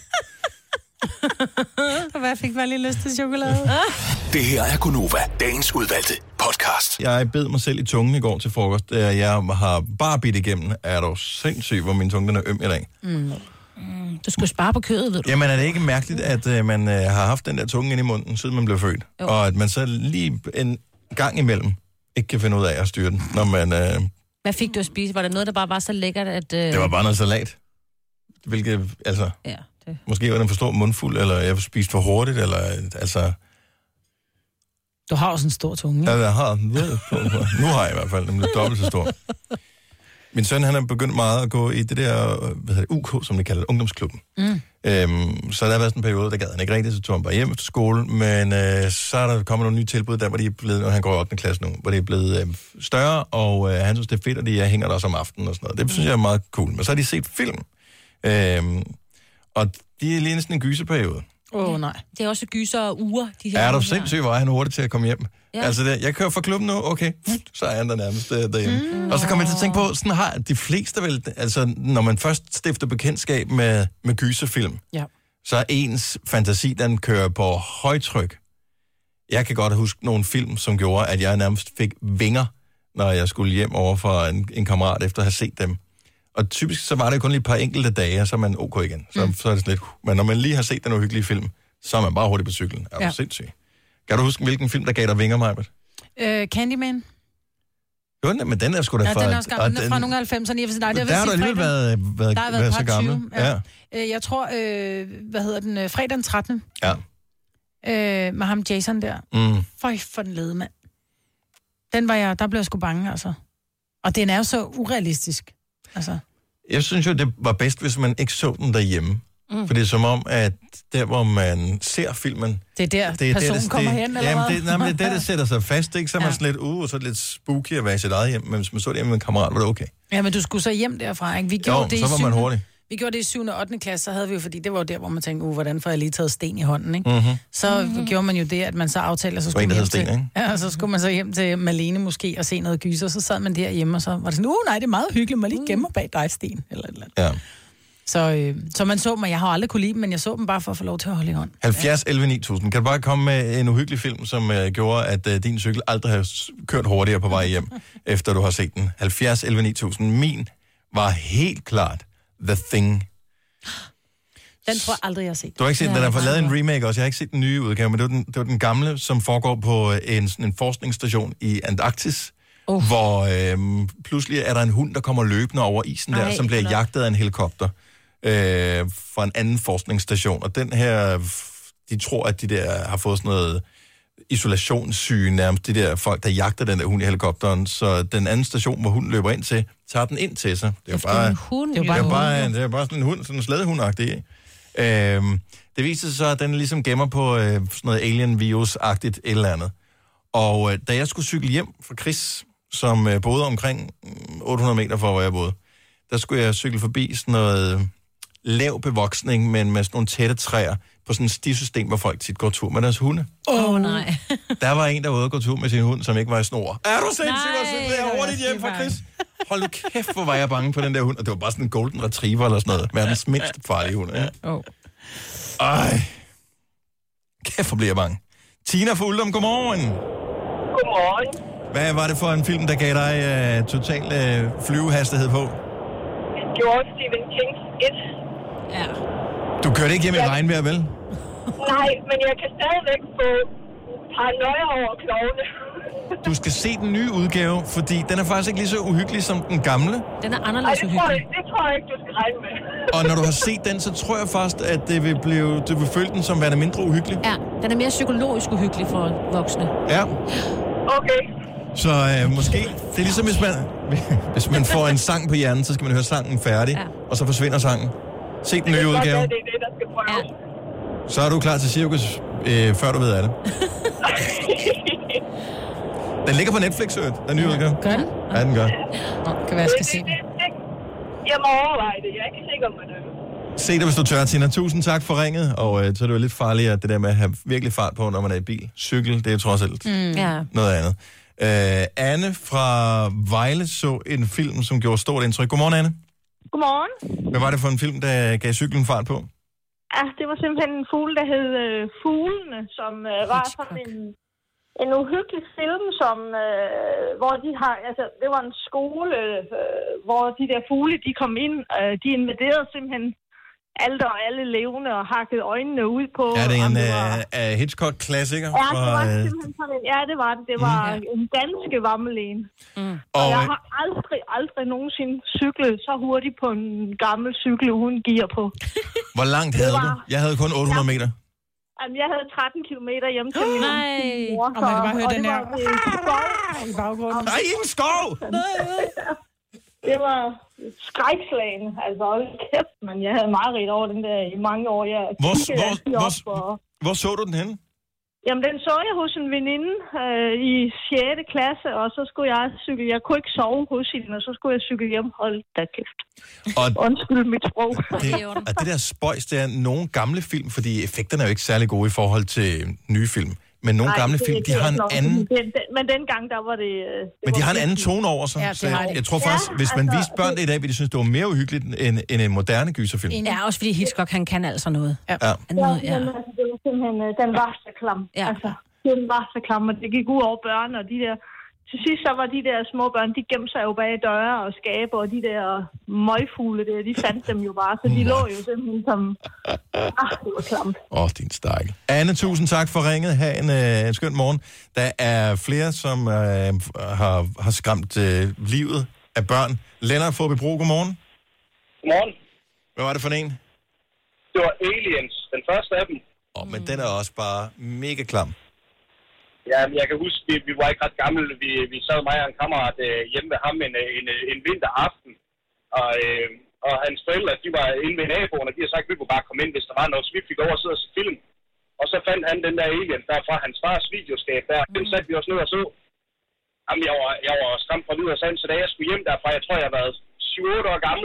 Hvad fik man lige lyst til chokolade? Det her er Gunova, dagens udvalgte podcast. Jeg bed mig selv i tungen i går til frokost. Jeg har bare bidt igennem. Er du sindssyg, hvor min tunge den er øm i dag? Mm. Du skal spare på kødet, ved du. Jamen er det ikke mærkeligt, at uh, man uh, har haft den der tunge ind i munden, siden man blev født? Jo. Og at man så lige en gang imellem ikke kan finde ud af at styre den, når man... Uh, Hvad fik du at spise? Var det noget, der bare var så lækkert, at... Uh... det var bare noget salat. Hvilket, altså... Ja, det... Måske var den for stor mundfuld, eller jeg spiste for hurtigt, eller altså... Du har også en stor tunge. Ja, jeg har den. Nu har jeg i hvert fald, den blev dobbelt så stor. Min søn, han er begyndt meget at gå i det der, hvad hedder det, U K, som de kalder det, ungdomsklubben. Mm. Øhm, så der har været sådan en periode, der gad han ikke rigtigt, så tog han bare hjem efter skole, men øh, så er der kommet nogle nye tilbud, der hvor de er blevet, og han går i ottende klasse nu, hvor de er blevet øh, større, og øh, han synes, det er fedt, og de jeg hænger der også om aftenen og sådan noget. Det synes jeg er meget cool. Men så har de set film, øhm, og de er lige sådan en gyserperiode. Åh, oh, nej. Det er også gyser og uger, de her. Er du sindssygt, hvor er han hurtigt til at komme hjem? Ja. Altså, det, jeg kører fra klubben nu, okay, så er han der nærmest øh, derhjemme. Mm. Og så kommer jeg til at tænke på, sådan har de fleste vel, altså når man først stifter bekendtskab med, med gyserfilm, ja. så er ens fantasi, den kører på højtryk. Jeg kan godt huske nogle film, som gjorde, at jeg nærmest fik vinger, når jeg skulle hjem over for en, en kammerat, efter at have set dem. Og typisk så var det kun lige et par enkelte dage, og så er man ok igen. Så, mm. så er det sådan lidt, men når man lige har set den uhyggelige film, så er man bare hurtigt på cyklen. Er du ja. sindssyg? Kan du huske, hvilken film, der gav dig vinger, Majbert? Øh, Candyman. Jo, men den er sgu da ja, fra... den er også gammel. Den er fra nogle af halvfemserne. Nej, det der har du alligevel været, været, der har været, været så gammel. Ja. Ja. Øh, jeg tror, øh, hvad hedder den? Fredag den trettende. Ja. Øh, med ham Jason der. Mm. Føj for den lede, mand. Den var jeg... Der blev jeg sgu bange, altså. Og den er jo så urealistisk. Altså... Jeg synes jo, det var bedst, hvis man ikke så den derhjemme. Mm. For det er som om, at der, hvor man ser filmen... Det er der, det er personen det, det, kommer hen, eller jamen, hvad? det, nej, men det er det, der sætter sig fast, ikke? Så er man ja. sådan lidt, uh, så er det lidt spooky at være i sit eget hjem. Men hvis man så det hjemme med en kammerat, var det okay. Ja, men du skulle så hjem derfra, ikke? Vi gjorde jo, det så var man hurtig. Vi gjorde det i syvende og ottende klasse, så havde vi jo, fordi det var jo der, hvor man tænkte, uh, hvordan får jeg lige taget sten i hånden, ikke? Mm-hmm. Så mm-hmm. gjorde man jo det, at man så aftalte, så skulle man hjem sten, til... Ikke? Ja, så skulle man så hjem til Malene måske og se noget gyser, så sad man derhjemme, og så var det sådan, uh, nej, det er meget hyggeligt, man lige gemmer bag dig, Sten, eller et eller andet. Ja. Så, øh, så man så mig, jeg har aldrig kunne lide dem, men jeg så dem bare for at få lov til at holde i hånd. halvfjerds elleve ni tusind. Kan du bare komme med en uhyggelig film, som uh, gjorde, at uh, din cykel aldrig har kørt hurtigere på vej hjem, efter du har set den? halvfjerds elleve ni tusind. Min var helt klart The Thing. Den tror jeg aldrig, jeg har set. Du har ikke set den, Ja, der er fået nej, lavet en nej. remake også. Jeg har ikke set den nye udgave, men det var den, det var den gamle, som foregår på en, sådan en forskningsstation i Antarktis, uh. hvor øhm, pludselig er der en hund, der kommer løbende over isen der, Ej, som bliver nå. jagtet af en helikopter øh, fra en anden forskningsstation. Og den her, de tror, at de der har fået sådan noget isolationssyge nærmest, de der folk, der jagter den der hund i helikopteren. Så den anden station, hvor hunden løber ind til, tager den ind til sig. Det er jo bare, en hund, det er jo. bare, bare, det er bare sådan en hund, sådan en slædehundagtig. Øhm, det viser sig så, at den ligesom gemmer på øh, sådan noget alien-virus-agtigt et eller andet. Og øh, da jeg skulle cykle hjem fra Chris, som øh, boede omkring otte hundrede meter fra, hvor jeg boede, der skulle jeg cykle forbi sådan noget øh, lav bevoksning, men med sådan nogle tætte træer, på sådan et stisystem, hvor folk tit går tur med deres hunde. Åh, oh, nej. Der var en, der var ude og gå tur med sin hund, som ikke var i snor. Er du sindssygt, hvor cyklede jeg hurtigt hjem fra Chris? Hold nu kæft, hvor var jeg bange for den der hund. Og det var bare sådan en golden retriever eller sådan noget. Verdens mindst farlige hund. Ja? Oh. Ej. Kæft, hvor bliver jeg bange. Tina fra Uldum, godmorgen. Godmorgen. Hvad var det for en film, der gav dig uh, total uh, flyvehastighed på? George Stephen Kings et. Ja. Du kørte ikke hjem i regnvejr, vel? Nej, men jeg kan stadigvæk få paranoia over klovne. Du skal se den nye udgave, fordi den er faktisk ikke lige så uhyggelig som den gamle. Den er Ej, anderledes det tror, jeg, uhyggelig. det tror jeg ikke, du skal regne med. Og når du har set den, så tror jeg faktisk, at det vil, blive, du vil føle den som værende mindre uhyggelig. Ja, den er mere psykologisk uhyggelig for voksne. Ja. Okay. Så øh, måske, det er ligesom hvis man, hvis man får en sang på hjernen, så skal man høre sangen færdig, ja. Og så forsvinder sangen. Se den nye udgave. Det er det, der skal prøves. Ja. Så er du klar til cirkus, øh, før du ved af det. Den ligger på Netflix, øvrigt, den nye udgave. Gør den? Ja, den gør. Nå, kan være, jeg skal se den. Jeg må overveje det. Jeg er ikke sikker på det. Se det, hvis du tør, Tina. Tusind tak for ringet, og øh, så er det jo lidt farligt, at det der med at have virkelig fart på, når man er i bil. Cykel, det er jo trods alt Mm. Ja. noget andet. Øh, Anne fra Vejle så en film, som gjorde stort indtryk. Godmorgen, Anne. Godmorgen. Hvad var det for en film, der gav cyklen fart på? Ja, det var simpelthen en fugle, der hed øh, Fuglene, som øh, var sådan en, en uhyggelig film, som, øh, hvor de har, altså, det var en skole, øh, hvor de der fugle, de kom ind, øh, de invaderede simpelthen alt og alle levende og hakkede øjnene ud på. Er det en det var, uh, uh, Hitchcock-klassiker? ja, det var fra, uh... simpelthen sådan en, ja, det var det. Det var mm. en ganske vammel en. Mm. Og, Og, og jeg øh, har aldrig, aldrig nogensinde cyklet så hurtigt på en gammel cykel uden gear på. Hvor langt havde var- du? Jeg havde kun otte hundrede meter. Jamen, jeg havde tretten kilometer hjem til min, Nej. til min mor. Og man kan bare høre og den det her- var ved skov. I baggrunden. Nej, ingen skov! Det var skrækslagen. Altså, hold kæft, men jeg havde meget ret over den der i mange år. Jeg Hvor, kiggede hvor, altid hvor, op og- hvor så du den henne? Jamen, den så jeg hos en veninde øh, i sjette klasse, og så skulle jeg cykle. Jeg kunne ikke sove hos hende, og så skulle jeg cykle hjem. Hold da kæft. Og Undskyld mit sprog. det, at det der spøjs, det er nogle gamle film, fordi effekterne er jo ikke særlig gode i forhold til nye film. Men nogle Nej, gamle det- film, de det er har en nok- anden... Den, den, men dengang, der var det... øh, det Men de var har en anden virkelig- tone over sig. Ja, det Så har de. jeg tror faktisk, Ja, hvis man altså, viste børn det i dag, ville de synes, det var mere uhyggeligt end, end en moderne gyserfilm. Ja, også fordi Hitchcock, han kan altså noget. Ja. Ja. Han Ja, noget, ja. men altså, det var simpelthen, øh, den var så klam. Ja. Altså, den var så klam, og det gik ud over børn, og de der... Til sidst, så var de der små børn, de gemte sig jo bag døre og skabe, og de der møgfugle der, de fandt dem jo bare, så de lå jo simpelthen som... Ah, det var klamt. Åh, oh, din stakkel. Anne, tusind tak for ringet. Ha' en, øh, en skøn morgen. Der er flere, som øh, har, har skræmt øh, livet af børn. Lennart Forbibro, godmorgen. Godmorgen. Hvad var det for en? Det var Aliens, den første af dem. Åh, oh, men den er også bare mega klam. Ja, jeg kan huske, vi, vi var ikke ret gamle. Vi, vi sad mig og en kammerat øh, hjemme ved ham en, en, en vinteraften. Og, øh, og hans forældre, de var inde ved naboen, og de har sagt, at vi kunne bare komme ind, hvis der var noget. Så vi fik lov at sidde og se film. Og så fandt han den der Alien der fra hans fars videoskab der. Den satte vi os ned og så. Jamen, jeg var, jeg var skræmt fra videre sand, så da jeg skulle hjem derfra, jeg tror, jeg har været syv otte år gammel.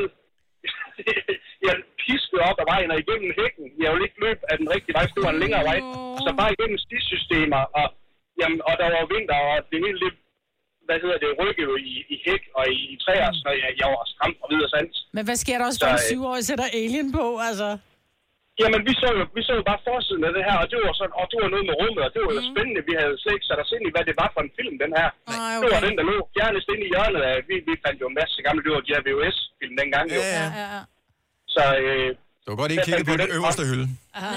Jeg piskede op ad vejen og igennem hækken. Jeg ville ikke løbe af den rigtige vej, det var en længere vej. Så bare igennem stisystemer, og, jamen, og der var vinter, og det hele lidt, hvad hedder det, rykkede jo i, i hæk og i, i træer, så jeg, jeg var skræmt fra videre sands. Men hvad sker der også, Så, for en øh, syvårig sætter Alien på, altså? Jamen, vi så, jo, vi så jo bare forsiden af det her, og det var sådan, og det var noget med rummet, og det var jo mm. spændende. Vi havde slet ikke sat os ind i, hvad det var for en film, den her. Ej, okay. Det var den, der lå fjernest inde i hjørnet af, vi, vi fandt jo en masse gamle, det var de her V H S-film dengang jo. Ja, Ja, ja. Så, øh, Du har godt ikke kigget på den øverste hylde.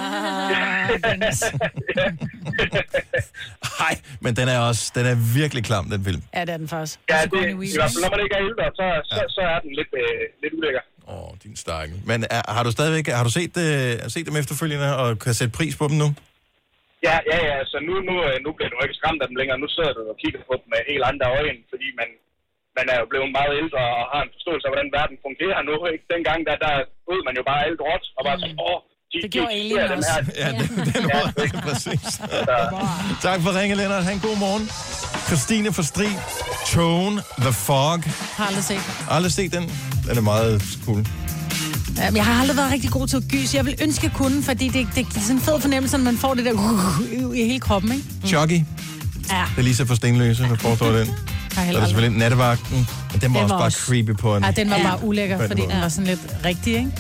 Nej, men den er også, den er virkelig klam, den film. Ja, det er den faktisk. Ja, det, i hvert fald, når man ikke er ældre, så, så, så er den lidt, øh, lidt ulækker. Åh, oh, din stakkel. Men er, har du stadigvæk, har du set, øh, set dem efterfølgende, og kan sætte pris på dem nu? Ja, ja, ja, så nu, nu, nu bliver du ikke skræmt af dem længere. Nu sidder du og kigger på dem med helt andre øjne, fordi man, man er jo blevet meget ældre og har en forståelse af, hvordan verden fungerer nu. Ikke? Dengang, der, der ud man jo bare alt råt og bare så, åh, de, det gjorde de, Alien også. Her. Ja, det, det er noget, ja, præcis. Tak for ringe, Lennart. Ha' en god morgen. Christine for Strid, Tone, The Fog. Har aldrig set. Aldrig set den. Den er meget cool. Ja, jeg har aldrig været rigtig god til at gys. Jeg vil ønske, at kunne, fordi det, det, det er sådan en fed fornemmelse, når man får det der uh, i hele kroppen, ikke? Mm. Chucky. Ja. Det er lige så for Stenløse, der foreslår den. Så er der selvfølgelig Nattevagten, men den var, den også var også bare creepy på en. Ja, den var ja. bare ulækker, fordi den var sådan lidt rigtig, ikke?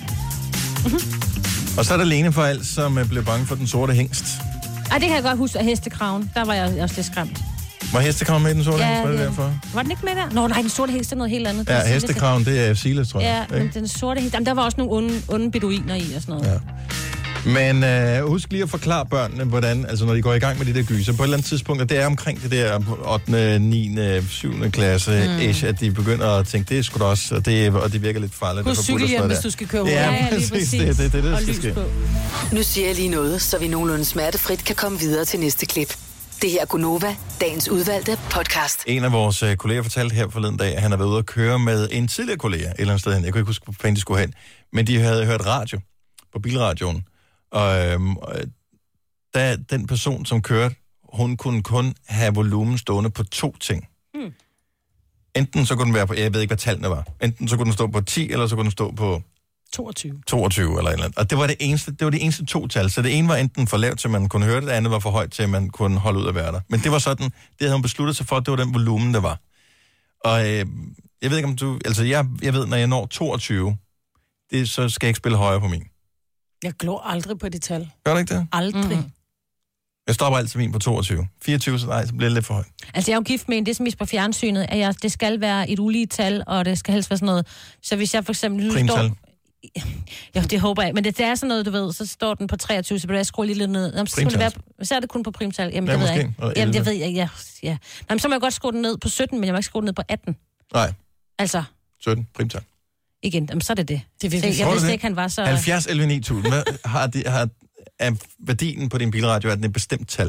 Og så er der Lene for alt, som blev bange for den sorte hængst. Ej, det kan jeg godt huske af Hestekraven. Der var jeg også lidt skræmt. Var Hestekraven med i den sorte ja, hængst? Var det ja. derfor? Var den ikke med der? Nå, nej, den sorte hængst er noget helt andet. Ja, Hestekraven, det er Silas, tror jeg. Ja, men den sorte hængst, jamen, der var også nogle onde, onde beduiner i og sådan noget. Ja. Men øh, husk lige at forklare børnene, hvordan, altså når de går i gang med de der gyser, på et eller andet tidspunkt, og det er omkring det der ottende, niende, syvende klasse, mm. at de begynder at tænke, det er sgu da også, og det, og det virker lidt farligt. Husk cykelhjem, hvis du skal køre hurtigt. Ja, ja, præcis, præcis. det er det, det, det, der skal ske. Nu siger jeg lige noget, så vi nogenlunde smertefrit kan komme videre til næste klip. Det her er Gunova, dagens udvalgte podcast. En af vores øh, kolleger fortalte her forleden dag, at han har været ude at køre med en tidligere kollega et eller andet sted hen. Jeg kunne ikke huske, hvor fanden de skulle hen. Men de havde hørt radio på bilradioen. Og øhm, da den person, som kørte, hun kunne kun have volumen stående på to ting. Hmm. Enten så kunne den være på, jeg ved ikke, hvad tallene var. Enten så kunne den stå på ti, eller så kunne den stå på toogtyve. toogtyve eller et eller andet. Og det var det eneste, det var de eneste to tal. Så det ene var enten for lavt, til man kunne høre det, det andet var for højt, til man kunne holde ud af være der. Men det var sådan, det havde hun besluttet sig for, at det var den volumen, der var. Og øh, jeg ved ikke, om du... Altså, jeg, jeg ved, når jeg når toogtyve, det, så skal jeg ikke spille højere på min. Jeg glor aldrig på det tal. Gør du ikke det? Aldrig. Mm. Jeg stopper altid min på toogtyve. fireogtyve, så nej, så bliver det lidt for højt. Altså, jeg er jo gift med en, det er som på fjernsynet, at jeg, det skal være et ulige tal, og det skal helst være sådan noget. Så hvis jeg for eksempel... Primtal. Står, ja, det håber jeg. Men det, det er sådan noget, du ved, så står den på treogtyve, så bliver jeg skruet lige lidt ned. Jamen, så, det være, så er det kun på primtal. Jamen, ja, det ved måske. jeg ikke. Jamen, det ved jeg ikke. Ja, ja. Nå, så må jeg godt skrue den ned på sytten, men jeg må ikke skrue den ned på atten. Nej. Altså. sytten, primtal. Igen, jamen, så er det det. Det så, jeg vidste ikke, han var så... halvfjerds elleve ni tusind. Hvad har, de, har er værdien på din bilradio, er den et bestemt tal?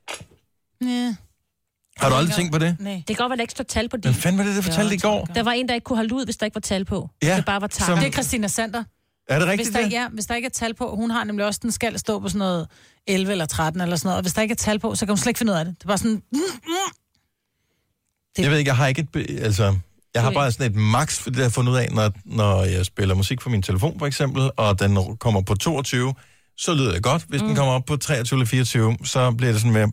Ja. Har du aldrig tænkt på det? Nej. Det kan godt være, der ikke står tal på din. Men fanden var det, der fortalte i går? Der var en, der ikke kunne holde ud, hvis der ikke var tal på. Ja. Det bare var tal. Som... Det er Christina Sander. Er det rigtigt, hvis der, det? ja, hvis der ikke er tal på, hun har nemlig også, den skal stå på sådan noget elleve eller tretten eller sådan noget, og hvis der ikke er tal på, så kan hun slet ikke finde ud af det. Det er bare sådan... Det... Jeg ved ikke, jeg har ikke et... Be... Altså, jeg har bare sådan et max, for det har jeg fundet ud af, når, når jeg spiller musik på min telefon, for eksempel, og den kommer på toogtyve, så lyder det godt. Hvis mm. den kommer op på treogtyve eller fireogtyve, så bliver det sådan mere...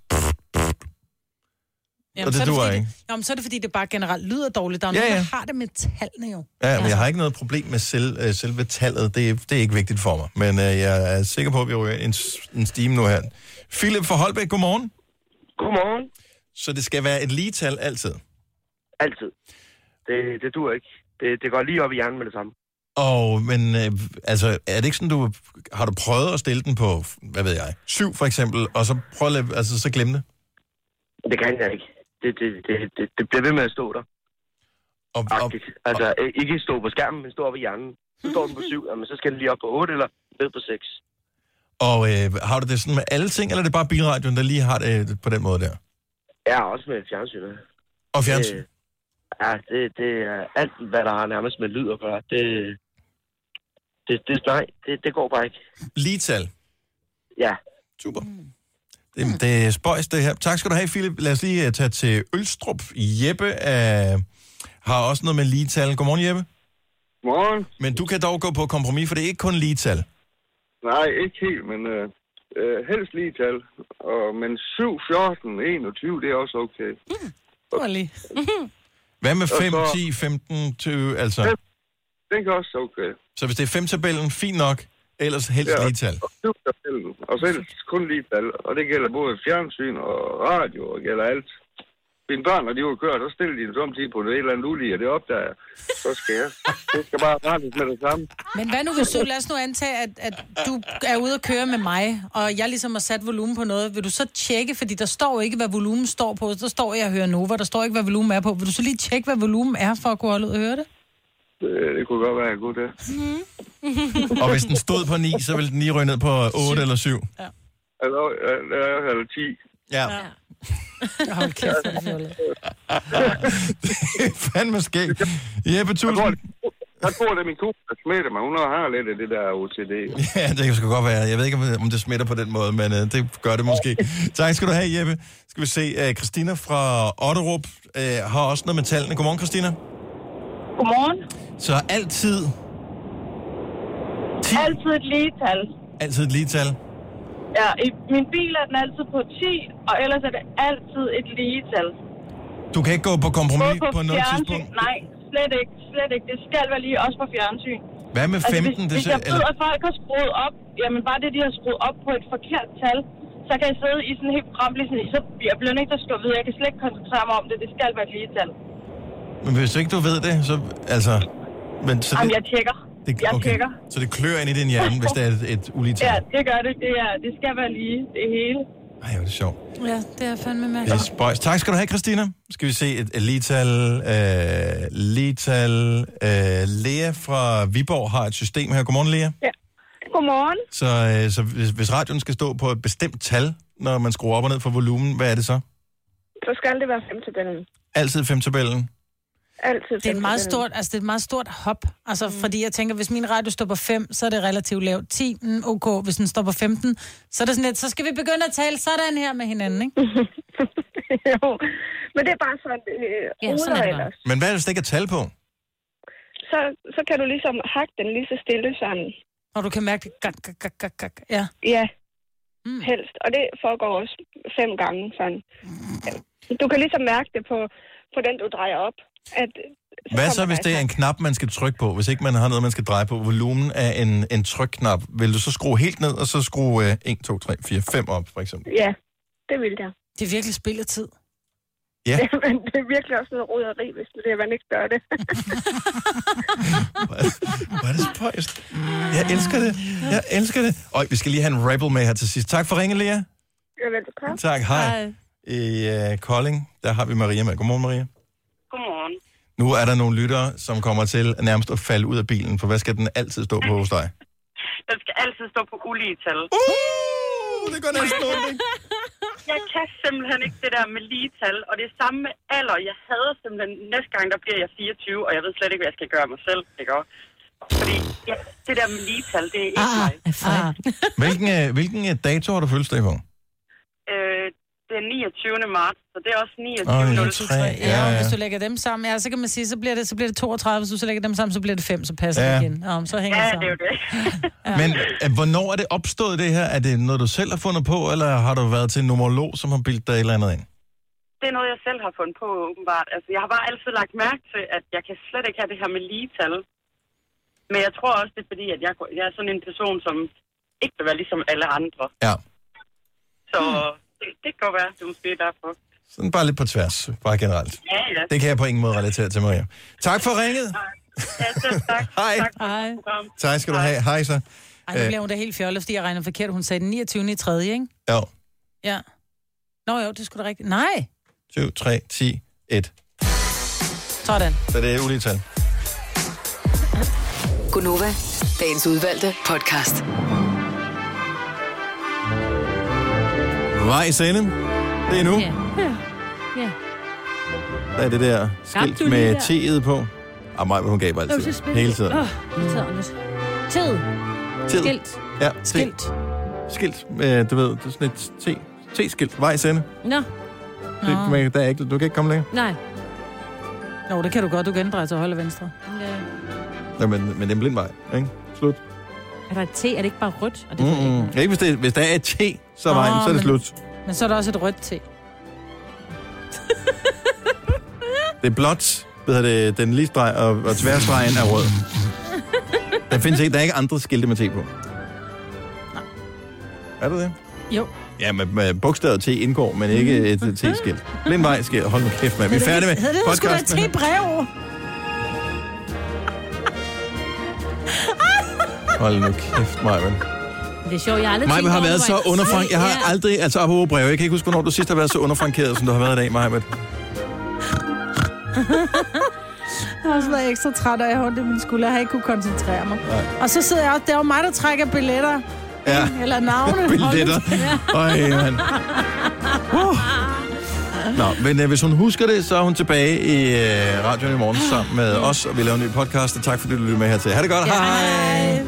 Jamen, og det så er det, duer fordi, ikke. Det, jamen, så er det, fordi det bare generelt lyder dårligt. Der er ja, nogen, ja. der har det med tallene jo. Ja, men jeg har ikke noget problem med selv, øh, selve tallet. Det, er, det er ikke vigtigt for mig. Men øh, jeg er sikker på, at vi ryger en, en stime nu her. Philip fra Holbæk, godmorgen. Godmorgen. Så det skal være et lige tal altid? Altid. Det, det duer ikke. Det, det går lige op i hjernen med det samme. Og, men øh, altså, er det ikke sådan, du... Har du prøvet at stille den på, hvad ved jeg, syv for eksempel, og så prøve at, altså, så glemme det? Det kan jeg ikke. Det, det, det, det, det bliver ved med at stå der. Og, og, altså, og... ikke stå på skærmen, men stå op i hjernen. Så står den på syv, men så skal den lige op på otte eller ned på seks. Og øh, har du det sådan med alle ting, eller er det bare bilradioen, der lige har det på den måde der? Ja, også med fjernsynet. Og fjernsyn? Det, ja, det, det er alt, hvad der har nærmest med lyd at gøre. Det, det, det, nej, det, det går bare ikke. Lige tal? Ja. Super. Det, det er spøjs, det her. Tak skal du have, Philip. Lad os lige tage til Ølstrup. Jeppe uh, har også noget med ligetal. Godmorgen, Jeppe. Godmorgen. Men du kan dog gå på kompromis, for det er ikke kun ligetal. Nej, ikke helt, men uh, uh, helst ligetal. Og, men syv, fjorten, enogtyve, det er også okay. Mm. Det lige. Hvad med fem, så... ti, femten, tyve, altså? fem, den kan også okay. Så hvis det er fem-tabellen, fint nok. Ellers helst ja, ligetal. Og så helst kun ligetal. Og det gælder både fjernsyn og radio, og gælder alt. mine børn, når de var kørt, så stillede de en samtidig på det et eller andet ulige, og det opdager jeg. Så skal jeg. Det skal bare rettes med det samme. Men hvad nu, hvis du, lad os nu antage, at, at du er ude at køre med mig, og jeg ligesom har sat volumen på noget. Vil du så tjekke, fordi der står ikke, hvad volumen står på. Der står, jeg hører Nova, der står ikke, hvad volumen er på. Vil du så lige tjekke, hvad volumen er, for at kunne holde ud og høre det? Det, det kunne godt være, jeg kunne det. Mm. Og hvis den stod på ni, så ville den lige ryge ned på otte eller syv. Ja. Eller, eller, eller ti. Ja. ja. Hold kæft, det er fjollet. Det er fandme skægt. Jeppe, tusind. Jeg tror, det er min kone, der smitter mig. Hun har lidt af det der O C D. Ja, det kan sgu godt være. Jeg ved ikke, om det smitter på den måde, men uh, det gør det måske. Tak skal du have, Jeppe. Skal vi se, uh, Christina fra Otterup uh, har også noget med tallene. Godmorgen, Christina. Godmorgen. Så altid... ti. Altid et ligetal. Altid et ligetal. Ja, i min bil er den altid på ti, og ellers er det altid et ligetal. Du kan ikke gå på kompromis på, på noget fjernsyn. tidspunkt? Nej, slet ikke, slet ikke. Det skal være lige også på fjernsyn. Hvad med femten? Altså, hvis, hvis jeg ved, eller... at folk har skruet op, jamen bare det, de har skruet op på et forkert tal, så kan jeg sidde i sådan helt program, så jeg bliver nødt til at stå videre. Jeg kan slet ikke koncentrere mig om det. Det skal være et ligetal. Men hvis ikke du ved det, så... Altså... Men, så Jamen, det... jeg tjekker. Det, jeg okay. tjekker. Så det klør ind i din hjerne, hvis det er et, et ulige tal? Ja, det gør det. Det, er, det skal være lige, det hele. Ej, hvor er det sjovt. Ja, det er fandme Det mærkeligt. er spøjs. Tak skal du have, Christina. Skal vi se et, et ligetal. Øh, ligetal. Øh, Lea fra Viborg har et system her. Godmorgen, Lea. Ja. Godmorgen. Så, øh, så hvis, hvis radioen skal stå på et bestemt tal, når man skruer op og ned for volumen, hvad er det så? Så skal det være femtabellen. Altid femtabellen. Altid det er et meget stort, altså det er et meget stort hop. Altså, mm. fordi jeg tænker, hvis min radio står på fem, så er det relativt lavt. ti, mm, ok. Hvis den står på femten, så er det sådan lidt, så skal vi begynde at tale sådan her med hinanden, ikke? Jo, men det er bare sådan, øh, ja, sådan er det ellers. Men hvad er det, der ikke er tal på? Så, så kan du ligesom hakke den lige så stille sådan. Og du kan mærke det, gak, gak, gak, gak, gak. Ja. Ja, mm. helst. Og det foregår også fem gange sådan. Du kan ligesom mærke det på, på den, du drejer op. At, så Hvad så, hvis det er en knap, man skal trykke på? Hvis ikke man har noget, man skal dreje på? Volumen af en, en trykknap. Vil du så skrue helt ned, og så skrue uh, en, to, tre, fire, fem op, for eksempel? Ja, det vil jeg. Det er virkelig spild af tid. Ja. Men det er virkelig også noget roderi, hvis det er, man ikke gør det. Hvor er det spøjst. Jeg elsker det. Jeg elsker det. Og vi skal lige have en rebel med her til sidst. Tak for ringen, Lea. Jeg velbekomme. Tak, hej. I uh, Kolding, der har vi Maria med. Godmorgen, Maria. Godmorgen. Nu er der nogle lyttere, som kommer til nærmest at falde ud af bilen, for hvad skal den altid stå på hos dig? Den skal altid stå på ulige tal. Uh, det går næsten ondt, ikke? Jeg kan simpelthen ikke det der med lige tal, og det er samme med alder. Jeg hader simpelthen, næste gang der bliver jeg fireogtyve, og jeg ved slet ikke, hvad jeg skal gøre mig selv, ikke også? Fordi ja, det der med lige tal, det er ikke ah, mig. Ah. Hvilken, hvilken dato har du fødselsdag på? Øh, det er niogtyvende marts, så det er også niogtyve nul tre. Ja, Ja, ja. og hvis du lægger dem sammen, ja, så kan man sige, så bliver det, så bliver det toogtredive, hvis du så lægger dem sammen, så bliver det fem, så passer Ja. det igen. Ja, så hænger Ja, det det er sammen. jo det. Men øh, hvornår er det opstået, det her? Er det noget, du selv har fundet på, eller har du været til en numerolog, som har bildt dig et eller andet ind? Det er noget, jeg selv har fundet på, åbenbart. Altså, jeg har bare altid lagt mærke til, at jeg kan slet ikke have det her med lige tal. Men jeg tror også, det er fordi, at jeg, jeg er sådan en person, som ikke vil være ligesom alle andre. Ja. Så det, det kan godt være, det er måske derfor. Sådan bare lidt på tværs, bare generelt. Ja, ja. Det kan jeg på ingen måde relatere til, Maria. Tak for ringet. Ja, selv tak. Hej. Tak for Hej. programmet. Tak skal du have. Hej så. Ej, nu bliver hun da helt fjollet, fordi jeg regner forkert. Hun sagde den niogtyvende i tredje, ikke? Jo. Ja. Nå jo, det skulle da rigtigt. Nej! syv, tre, ti, et. Sådan. Så det er ulige tal. Gunova, dagens udvalgte podcast. Vej i sende. Det er nu. Ja. Ja. Der er det der Gabte skilt du lige med der? T'et på. Ah, mig, hun gav Det var altid. så spændende. Hele tiden. Åh, det tager lidt. Tid. Tid. Skilt. Ja, Skilt. Skilt. Øh, du ved, det er sådan et T. T-skilt. Vej i sende. Nå, Det, men der er ikke, du kan ikke komme længere. nej. Nå, det kan du godt. Du kan ændre til højre og venstre. Ja. Ja, men, men det er en blind vej, ikke? Slut. Er der et T? Er det ikke bare rødt? Og det ved jeg Mm-mm. ikke. Ikke hvis, det, hvis der er et T, så er vejen, Åh, så er det men- slut. Men så er der også et rødt til. Det er blåt, hvad hedder det, den lige streg, og, og tværstregen er rød. Der findes ikke, der er ikke andre skilte med T på. Nej. Er der det? Jo. Ja, med, med bogstavet T indgår, men ikke et T-skilt. Blindvej skal... Hold nu kæft, mand. Vi er færdige med podcasten. Hedder det sgu da T-brev? Hold nu kæft, Maja. Det er sjovt, jeg har aldrig Maja tænkt har over, været hvor så jeg- underfrank. Jeg har Ja. aldrig... Altså, apropos brev. Jeg kan ikke huske, hvornår du sidst har været så underfrankeret, som du har været i dag, Maja. Jeg har også været ekstra træt, og jeg har ondt i min skulder. Jeg har ikke kunne koncentrere mig. Nej. Og så sidder jeg også... Det er jo mig, der trækker billetter. Ja. Eller navne. Billetter. Øj, mand. Uh. Nå, men øh, hvis hun husker det, så er hun tilbage i øh, radioen i morgen sammen med os, og vi laver en ny podcast, og tak fordi du lyttede med hertil. Ha' det godt, ja, hej! hej.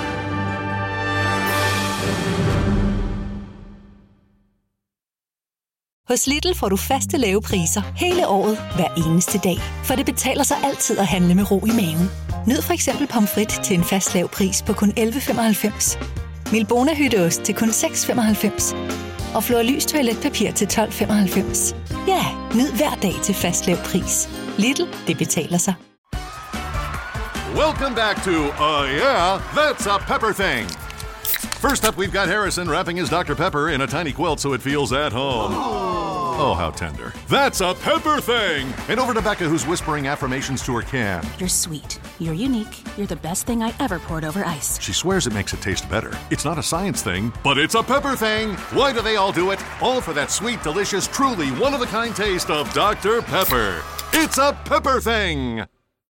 Hos Lidl får du faste lave priser hele året, hver eneste dag. For det betaler sig altid at handle med ro i maven. Nyd for eksempel pomfrit til en fast lav pris på kun elleve femoghalvfems. Milbona hytteost til kun seks femoghalvfems. Og Florlys toiletpapir til tolv femoghalvfems. Ja, nyd hver dag til fast lav pris. Lidl, det betaler sig. Welcome back to, uh, yeah, that's a pepper thing. First up, we've got Harrison wrapping his Doctor Pepper in a tiny quilt so it feels at home. Oh, how tender. That's a pepper thing. And over to Becca, who's whispering affirmations to her can. You're sweet. You're unique. You're the best thing I ever poured over ice. She swears it makes it taste better. It's not a science thing, but it's a pepper thing. Why do they all do it? All for that sweet, delicious, truly one-of-a-kind taste of Doctor Pepper. It's a pepper thing.